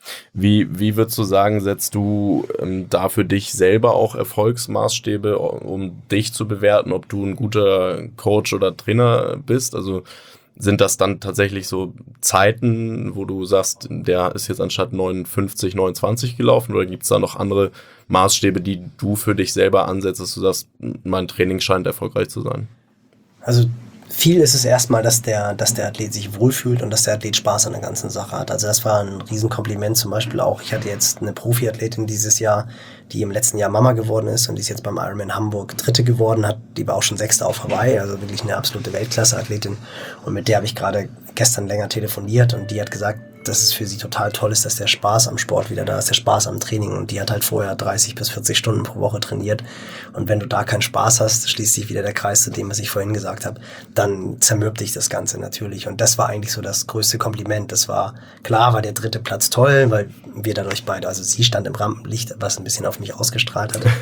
Wie würdest du sagen, setzt du da für dich selber auch Erfolgsmaßstäbe, um dich zu bewerten, ob du ein guter Coach oder Trainer bist? Also sind das dann tatsächlich so Zeiten, wo du sagst, der ist jetzt anstatt 59, 29 gelaufen, oder gibt es da noch andere Maßstäbe, die du für dich selber ansetzt, dass du sagst, mein Training scheint erfolgreich zu sein? Also viel ist es erstmal, dass der Athlet sich wohlfühlt und dass der Athlet Spaß an der ganzen Sache hat. Also das war ein Riesenkompliment zum Beispiel auch. Ich hatte jetzt eine Profiathletin dieses Jahr, die im letzten Jahr Mama geworden ist und die ist jetzt beim Ironman Hamburg Dritte geworden, die war auch schon Sechste auf Hawaii, also wirklich eine absolute Weltklasse-Athletin. Und mit der habe ich gerade gestern länger telefoniert und die hat gesagt, dass es für sie total toll ist, dass der Spaß am Sport wieder da ist, der Spaß am Training, und die hat halt vorher 30 bis 40 Stunden pro Woche trainiert, und wenn du da keinen Spaß hast, schließt sich wieder der Kreis zu dem, was ich vorhin gesagt habe, dann zermürbt dich das Ganze natürlich, und das war eigentlich so das größte Kompliment. Das war, klar war der 3. Platz toll, weil wir dadurch beide, also sie stand im Rampenlicht, was ein bisschen auf mich ausgestrahlt hatte.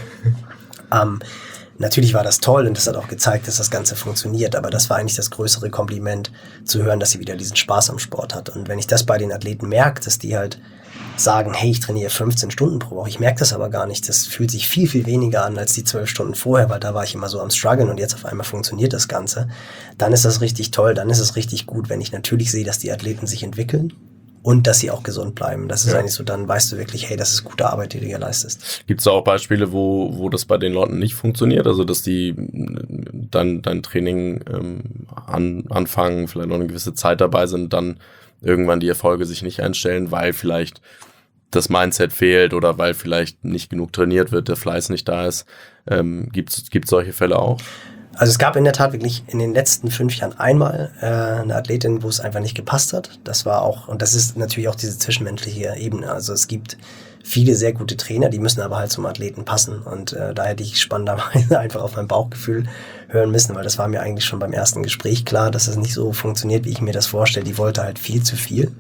Natürlich war das toll und das hat auch gezeigt, dass das Ganze funktioniert, aber das war eigentlich das größere Kompliment, zu hören, dass sie wieder diesen Spaß am Sport hat. Und wenn ich das bei den Athleten merke, dass die halt sagen, hey, ich trainiere 15 Stunden pro Woche, ich merke das aber gar nicht, das fühlt sich viel, viel weniger an als die 12 Stunden vorher, weil da war ich immer so am Struggeln und jetzt auf einmal funktioniert das Ganze, dann ist das richtig toll, dann ist es richtig gut, wenn ich natürlich sehe, dass die Athleten sich entwickeln und dass sie auch gesund bleiben. Das ist eigentlich so, dann weißt du wirklich, hey, das ist gute Arbeit, die du hier leistest. Gibt es da auch Beispiele, wo das bei den Leuten nicht funktioniert? Also, dass die dann dein Training anfangen, vielleicht noch eine gewisse Zeit dabei sind, dann irgendwann die Erfolge sich nicht einstellen, weil vielleicht das Mindset fehlt oder weil vielleicht nicht genug trainiert wird, der Fleiß nicht da ist. Gibt's solche Fälle auch? Also es gab in der Tat wirklich in den letzten 5 Jahren einmal eine Athletin, wo es einfach nicht gepasst hat. Das war auch, und das ist natürlich auch diese zwischenmenschliche Ebene. Also es gibt viele sehr gute Trainer, die müssen aber halt zum Athleten passen. Und da hätte ich spannenderweise einfach auf mein Bauchgefühl hören müssen, weil das war mir eigentlich schon beim ersten Gespräch klar, dass es nicht so funktioniert, wie ich mir das vorstelle. Die wollte halt viel zu viel.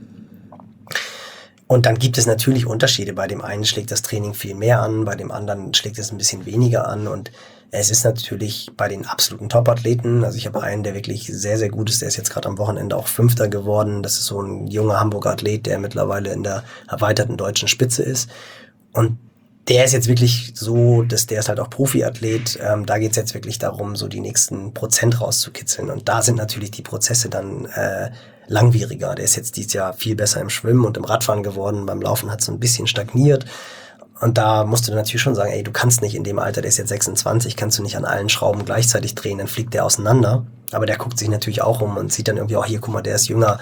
Und dann gibt es natürlich Unterschiede. Bei dem einen schlägt das Training viel mehr an, bei dem anderen schlägt es ein bisschen weniger an. Und es ist natürlich bei den absoluten Top-Athleten, also ich habe einen, der wirklich sehr, sehr gut ist, der ist jetzt gerade am Wochenende auch Fünfter geworden. Das ist so ein junger Hamburger Athlet, der mittlerweile in der erweiterten deutschen Spitze ist. Und der ist jetzt wirklich so, dass der ist halt auch Profiathlet. Da geht's jetzt wirklich darum, so die nächsten Prozent rauszukitzeln. Und da sind natürlich die Prozesse dann langwieriger. Der ist jetzt dieses Jahr viel besser im Schwimmen und im Radfahren geworden. Beim Laufen hat es so ein bisschen stagniert. Und da musst du natürlich schon sagen, ey, du kannst nicht in dem Alter, der ist jetzt 26, kannst du nicht an allen Schrauben gleichzeitig drehen, dann fliegt der auseinander. Aber der guckt sich natürlich auch um und sieht dann irgendwie auch, hier, guck mal, der ist jünger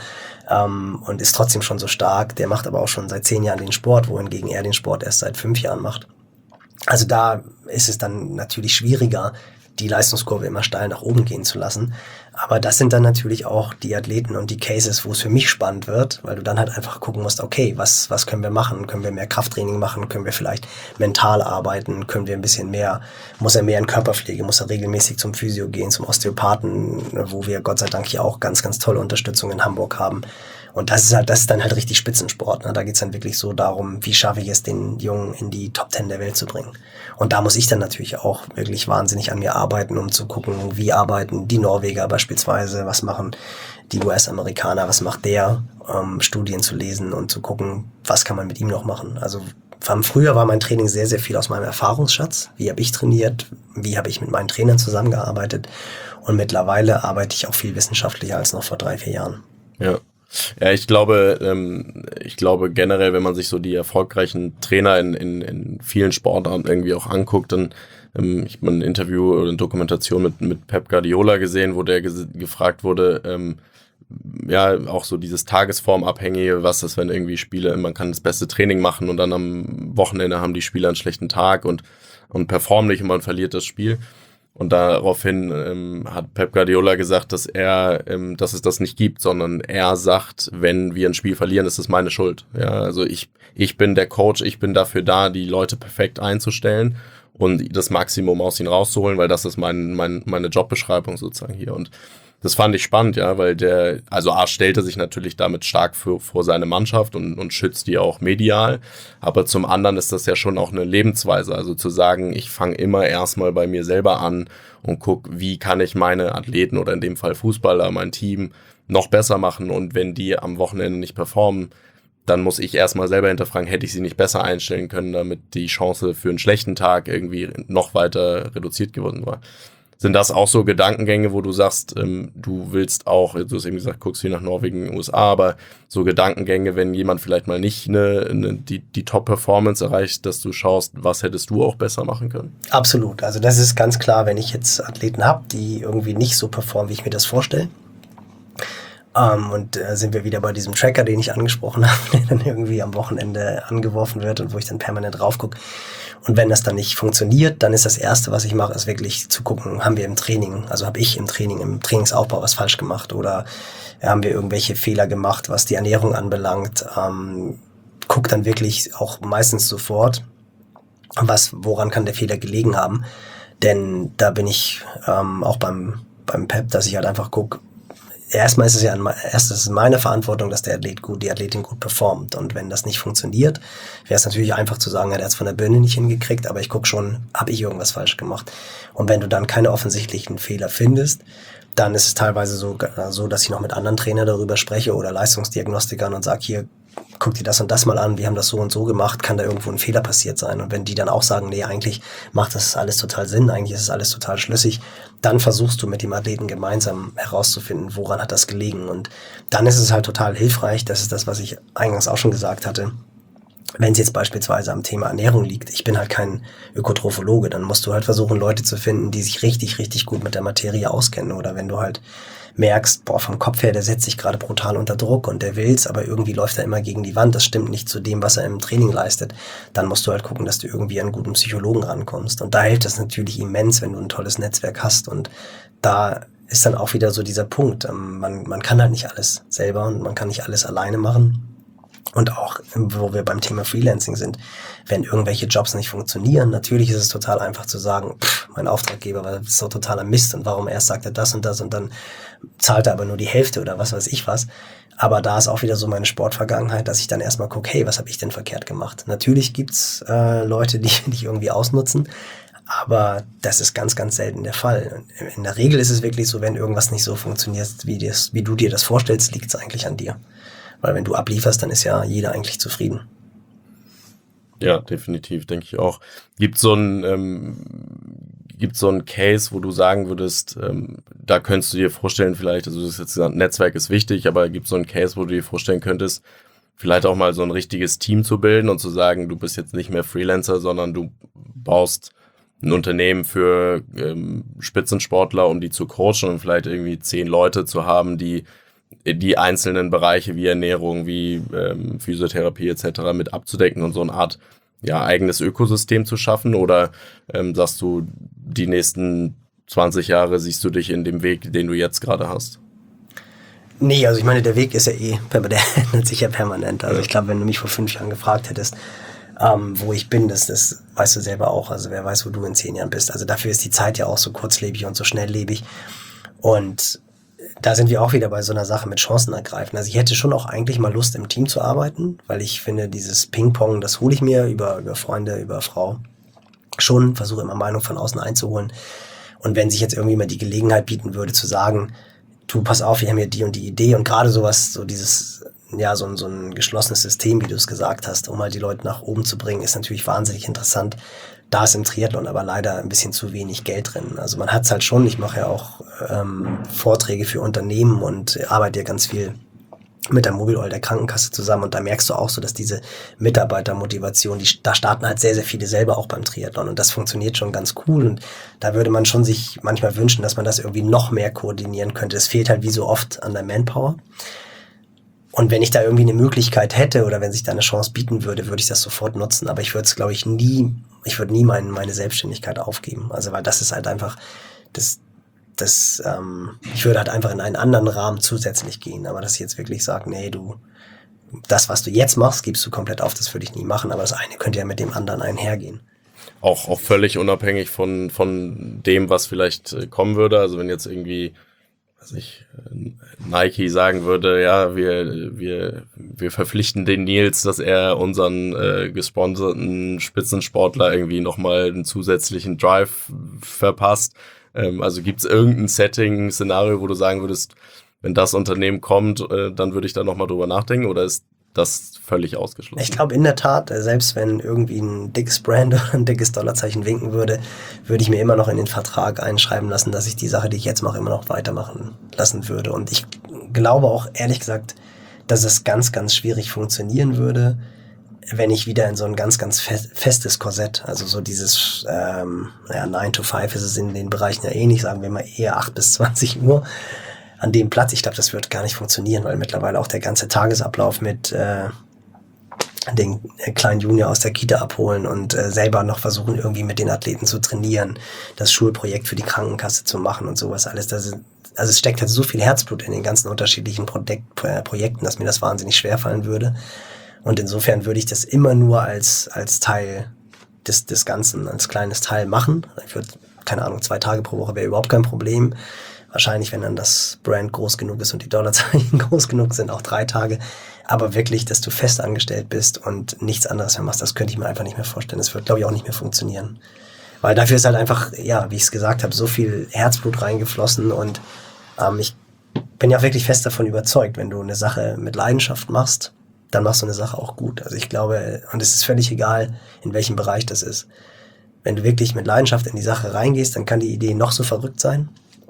und ist trotzdem schon so stark. Der macht aber auch schon seit 10 Jahren den Sport, wohingegen er den Sport erst seit 5 Jahren macht. Also da ist es dann natürlich schwieriger, die Leistungskurve immer steil nach oben gehen zu lassen. Aber das sind dann natürlich auch die Athleten und die Cases, wo es für mich spannend wird, weil du dann halt einfach gucken musst, okay, was können wir machen? Können wir mehr Krafttraining machen? Können wir vielleicht mental arbeiten? Können wir ein bisschen mehr, muss er mehr in Körperpflege? Muss er regelmäßig zum Physio gehen, zum Osteopathen, wo wir Gott sei Dank hier auch ganz, ganz tolle Unterstützung in Hamburg haben. Und das ist dann halt richtig Spitzensport. Ne? Da geht's dann wirklich so darum, wie schaffe ich es, den Jungen in die Top 10 der Welt zu bringen. Und da muss ich dann natürlich auch wirklich wahnsinnig an mir arbeiten, um zu gucken, wie arbeiten die Norweger beispielsweise, was machen die US-Amerikaner, was macht der, Studien zu lesen und zu gucken, was kann man mit ihm noch machen. Also früher war mein Training sehr, sehr viel aus meinem Erfahrungsschatz. Wie habe ich trainiert? Wie habe ich mit meinen Trainern zusammengearbeitet? Und mittlerweile arbeite ich auch viel wissenschaftlicher als noch vor 3-4 Jahren. Ja, ich glaube generell, wenn man sich so die erfolgreichen Trainer in vielen Sportarten irgendwie auch anguckt, dann ich habe ein Interview oder eine Dokumentation mit Pep Guardiola gesehen, wo der gefragt wurde, ja, auch so dieses Tagesformabhängige, was ist, wenn irgendwie Spiele, man kann das beste Training machen und dann am Wochenende haben die Spieler einen schlechten Tag und performen nicht und man verliert das Spiel. Und daraufhin hat Pep Guardiola gesagt, dass es das nicht gibt, sondern er sagt, wenn wir ein Spiel verlieren, ist es meine Schuld. Ja, also ich bin der Coach, ich bin dafür da, die Leute perfekt einzustellen und das Maximum aus ihnen rauszuholen, weil das ist meine Jobbeschreibung sozusagen hier. Und das fand ich spannend, ja, weil A stellte sich natürlich damit stark vor seine Mannschaft und schützt die auch medial, aber zum anderen ist das ja schon auch eine Lebensweise, also zu sagen, ich fange immer erstmal bei mir selber an und guck, wie kann ich meine Athleten oder in dem Fall Fußballer, mein Team noch besser machen und wenn die am Wochenende nicht performen, dann muss ich erstmal selber hinterfragen, hätte ich sie nicht besser einstellen können, damit die Chance für einen schlechten Tag irgendwie noch weiter reduziert geworden war. Sind das auch so Gedankengänge, wo du sagst, du willst auch, du hast eben gesagt, guckst viel nach Norwegen, USA, aber so Gedankengänge, wenn jemand vielleicht mal nicht die Top-Performance erreicht, dass du schaust, was hättest du auch besser machen können? Absolut. Also das ist ganz klar, wenn ich jetzt Athleten habe, die irgendwie nicht so performen, wie ich mir das vorstelle. Und sind wir wieder bei diesem Tracker, den ich angesprochen habe, der dann irgendwie am Wochenende angeworfen wird und wo ich dann permanent drauf gucke. Und wenn das dann nicht funktioniert, dann ist das Erste, was ich mache, ist wirklich zu gucken, haben wir im Training, also habe ich im Trainingsaufbau was falsch gemacht oder haben wir irgendwelche Fehler gemacht, was die Ernährung anbelangt. Guck dann wirklich auch meistens sofort, woran kann der Fehler gelegen haben. Denn da bin ich auch beim PEP, dass ich halt einfach gucke, erstmal ist es ja meine Verantwortung, dass die Athletin gut performt. Und wenn das nicht funktioniert, wäre es natürlich einfach zu sagen, der hat es von der Birne nicht hingekriegt, aber ich gucke schon, habe ich irgendwas falsch gemacht. Und wenn du dann keine offensichtlichen Fehler findest, dann ist es teilweise so, dass ich noch mit anderen Trainern darüber spreche oder Leistungsdiagnostikern und sage, hier, guck dir das und das mal an, wir haben das so und so gemacht, kann da irgendwo ein Fehler passiert sein? Und wenn die dann auch sagen, nee, eigentlich macht das alles total Sinn, eigentlich ist es alles total schlüssig, dann versuchst du mit dem Athleten gemeinsam herauszufinden, woran hat das gelegen. Und dann ist es halt total hilfreich, das ist das, was ich eingangs auch schon gesagt hatte, wenn es jetzt beispielsweise am Thema Ernährung liegt, ich bin halt kein Ökotrophologe, dann musst du halt versuchen, Leute zu finden, die sich richtig, richtig gut mit der Materie auskennen. Oder wenn du halt merkst, vom Kopf her, der setzt sich gerade brutal unter Druck und der will's, aber irgendwie läuft er immer gegen die Wand, das stimmt nicht zu dem, was er im Training leistet, dann musst du halt gucken, dass du irgendwie an einen guten Psychologen rankommst. Und da hilft es natürlich immens, wenn du ein tolles Netzwerk hast. Und da ist dann auch wieder so dieser Punkt, man kann halt nicht alles selber und man kann nicht alles alleine machen. Und auch, wo wir beim Thema Freelancing sind, wenn irgendwelche Jobs nicht funktionieren, natürlich ist es total einfach zu sagen, mein Auftraggeber war so totaler Mist und warum erst sagt er das und das und dann zahlt er aber nur die Hälfte oder was weiß ich was. Aber da ist auch wieder so meine Sportvergangenheit, dass ich dann erstmal gucke, hey, was habe ich denn verkehrt gemacht? Natürlich gibt's Leute, die dich irgendwie ausnutzen, aber das ist ganz, ganz selten der Fall. In der Regel ist es wirklich so, wenn irgendwas nicht so funktioniert, wie du dir das vorstellst, liegt es eigentlich an dir. Weil wenn du ablieferst, dann ist ja jeder eigentlich zufrieden. Ja, definitiv, denke ich auch. Gibt so ein Case, wo du sagen würdest, da könntest du dir vorstellen, vielleicht, also du hast jetzt gesagt, Netzwerk ist wichtig, aber gibt so ein Case, wo du dir vorstellen könntest, vielleicht auch mal so ein richtiges Team zu bilden und zu sagen, du bist jetzt nicht mehr Freelancer, sondern du baust ein Unternehmen für Spitzensportler, um die zu coachen und vielleicht irgendwie 10 Leute zu haben, die einzelnen Bereiche wie Ernährung, wie Physiotherapie etc. mit abzudecken und so eine Art eigenes Ökosystem zu schaffen? Oder sagst du, die nächsten 20 Jahre siehst du dich in dem Weg, den du jetzt gerade hast? Nee, also ich meine, der Weg ist ja der ändert sich ja permanent. Also ich glaube, wenn du mich vor 5 Jahren gefragt hättest, wo ich bin, das weißt du selber auch. Also wer weiß, wo du in 10 Jahren bist. Also dafür ist die Zeit ja auch so kurzlebig und so schnelllebig. Und da sind wir auch wieder bei so einer Sache mit Chancen ergreifen. Also ich hätte schon auch eigentlich mal Lust, im Team zu arbeiten, weil ich finde, dieses Ping-Pong, das hole ich mir über Freunde, über Frau schon, versuche immer Meinung von außen einzuholen. Und wenn sich jetzt irgendwie mal die Gelegenheit bieten würde, zu sagen, du, pass auf, wir haben hier die und die Idee und gerade sowas, so dieses, so ein geschlossenes System, wie du es gesagt hast, um halt die Leute nach oben zu bringen, ist natürlich wahnsinnig interessant. Da ist im Triathlon aber leider ein bisschen zu wenig Geld drin. Also man hat es halt schon, ich mache ja auch Vorträge für Unternehmen und arbeite ja ganz viel mit der Mobil Oil der Krankenkasse zusammen und da merkst du auch so, dass diese Mitarbeitermotivation, da starten halt sehr, sehr viele selber auch beim Triathlon und das funktioniert schon ganz cool und da würde man schon sich manchmal wünschen, dass man das irgendwie noch mehr koordinieren könnte. Es fehlt halt wie so oft an der Manpower. Und wenn ich da irgendwie eine Möglichkeit hätte oder wenn sich da eine Chance bieten würde, würde ich das sofort nutzen. Aber ich würde es, glaube ich, nie meine Selbstständigkeit aufgeben. Also, weil das ist halt einfach, ich würde halt einfach in einen anderen Rahmen zusätzlich gehen. Aber dass ich jetzt wirklich sage, nee, das, was du jetzt machst, gibst du komplett auf, das würde ich nie machen. Aber das eine könnte ja mit dem anderen einhergehen. Auch völlig unabhängig von dem, was vielleicht kommen würde. Also wenn jetzt irgendwie Nike sagen würde, ja, wir verpflichten den Nils, dass er unseren gesponserten Spitzensportler irgendwie nochmal einen zusätzlichen Drive verpasst. Also gibt es irgendein Setting, Szenario, wo du sagen würdest, wenn das Unternehmen kommt, dann würde ich da nochmal drüber nachdenken? Oder ist das völlig ausgeschlossen? Ich glaube in der Tat, selbst wenn irgendwie ein dickes Brand oder ein dickes Dollarzeichen winken würde, würde ich mir immer noch in den Vertrag einschreiben lassen, dass ich die Sache, die ich jetzt mache, immer noch weitermachen lassen würde. Und ich glaube auch, ehrlich gesagt, dass es ganz, ganz schwierig funktionieren würde, wenn ich wieder in so ein ganz, ganz festes Korsett, also so dieses 9 to 5 ist es in den Bereichen ja eh nicht, sagen wir mal eher 8 bis 20 Uhr an dem Platz. Ich glaube, das wird gar nicht funktionieren, weil mittlerweile auch der ganze Tagesablauf mit den kleinen Junior aus der Kita abholen und selber noch versuchen, irgendwie mit den Athleten zu trainieren, das Schulprojekt für die Krankenkasse zu machen und sowas alles. Also es steckt halt so viel Herzblut in den ganzen unterschiedlichen Projekten, dass mir das wahnsinnig schwerfallen würde. Und insofern würde ich das immer nur als Teil des Ganzen, als kleines Teil machen. Ich würde, keine Ahnung, 2 Tage pro Woche wäre überhaupt kein Problem. Wahrscheinlich, wenn dann das Brand groß genug ist und die Dollarzeichen groß genug sind, auch 3 Tage. Aber wirklich, dass du fest angestellt bist und nichts anderes mehr machst, das könnte ich mir einfach nicht mehr vorstellen. Das wird, glaube ich, auch nicht mehr funktionieren. Weil dafür ist halt einfach, ja, wie ich es gesagt habe, so viel Herzblut reingeflossen und ich bin ja wirklich fest davon überzeugt, wenn du eine Sache mit Leidenschaft machst, dann machst du eine Sache auch gut. Also ich glaube, und es ist völlig egal, in welchem Bereich das ist. Wenn du wirklich mit Leidenschaft in die Sache reingehst, dann kann die Idee noch so verrückt sein.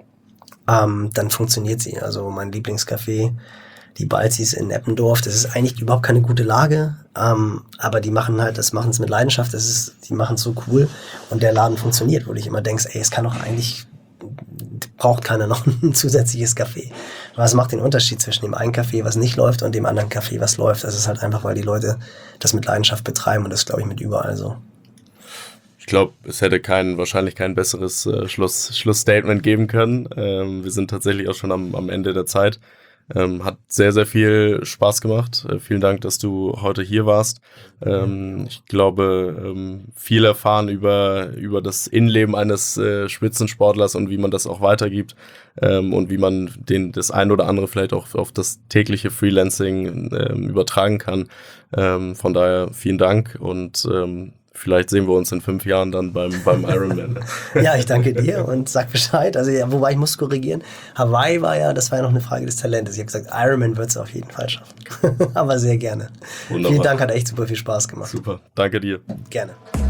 Dann funktioniert sie. Also mein Lieblingscafé, die Balzis in Eppendorf, das ist eigentlich überhaupt keine gute Lage, aber die machen es mit Leidenschaft, die machen es so cool und der Laden funktioniert, wo du dich immer denkst, ey, es kann doch eigentlich, braucht keiner noch ein zusätzliches Café. Was macht den Unterschied zwischen dem einen Café, was nicht läuft, und dem anderen Café, was läuft? Das ist halt einfach, weil die Leute das mit Leidenschaft betreiben und das glaube ich mit überall so. Ich glaube, es hätte wahrscheinlich kein besseres Schlussstatement geben können. Wir sind tatsächlich auch schon am Ende der Zeit. Hat sehr, sehr viel Spaß gemacht. Vielen Dank, dass du heute hier warst. Ich glaube, viel erfahren über das Innenleben eines Spitzensportlers und wie man das auch weitergibt und wie man das ein oder andere vielleicht auch auf das tägliche Freelancing übertragen kann. Von daher vielen Dank und vielleicht sehen wir uns in 5 Jahren dann beim Ironman. Ja, ich danke dir und sag Bescheid. Also ja, wobei ich muss korrigieren. Hawaii das war ja noch eine Frage des Talentes. Ich habe gesagt, Ironman wird es auf jeden Fall schaffen. Aber sehr gerne. Wunderbar. Vielen Dank, hat echt super viel Spaß gemacht. Super, danke dir. Gerne.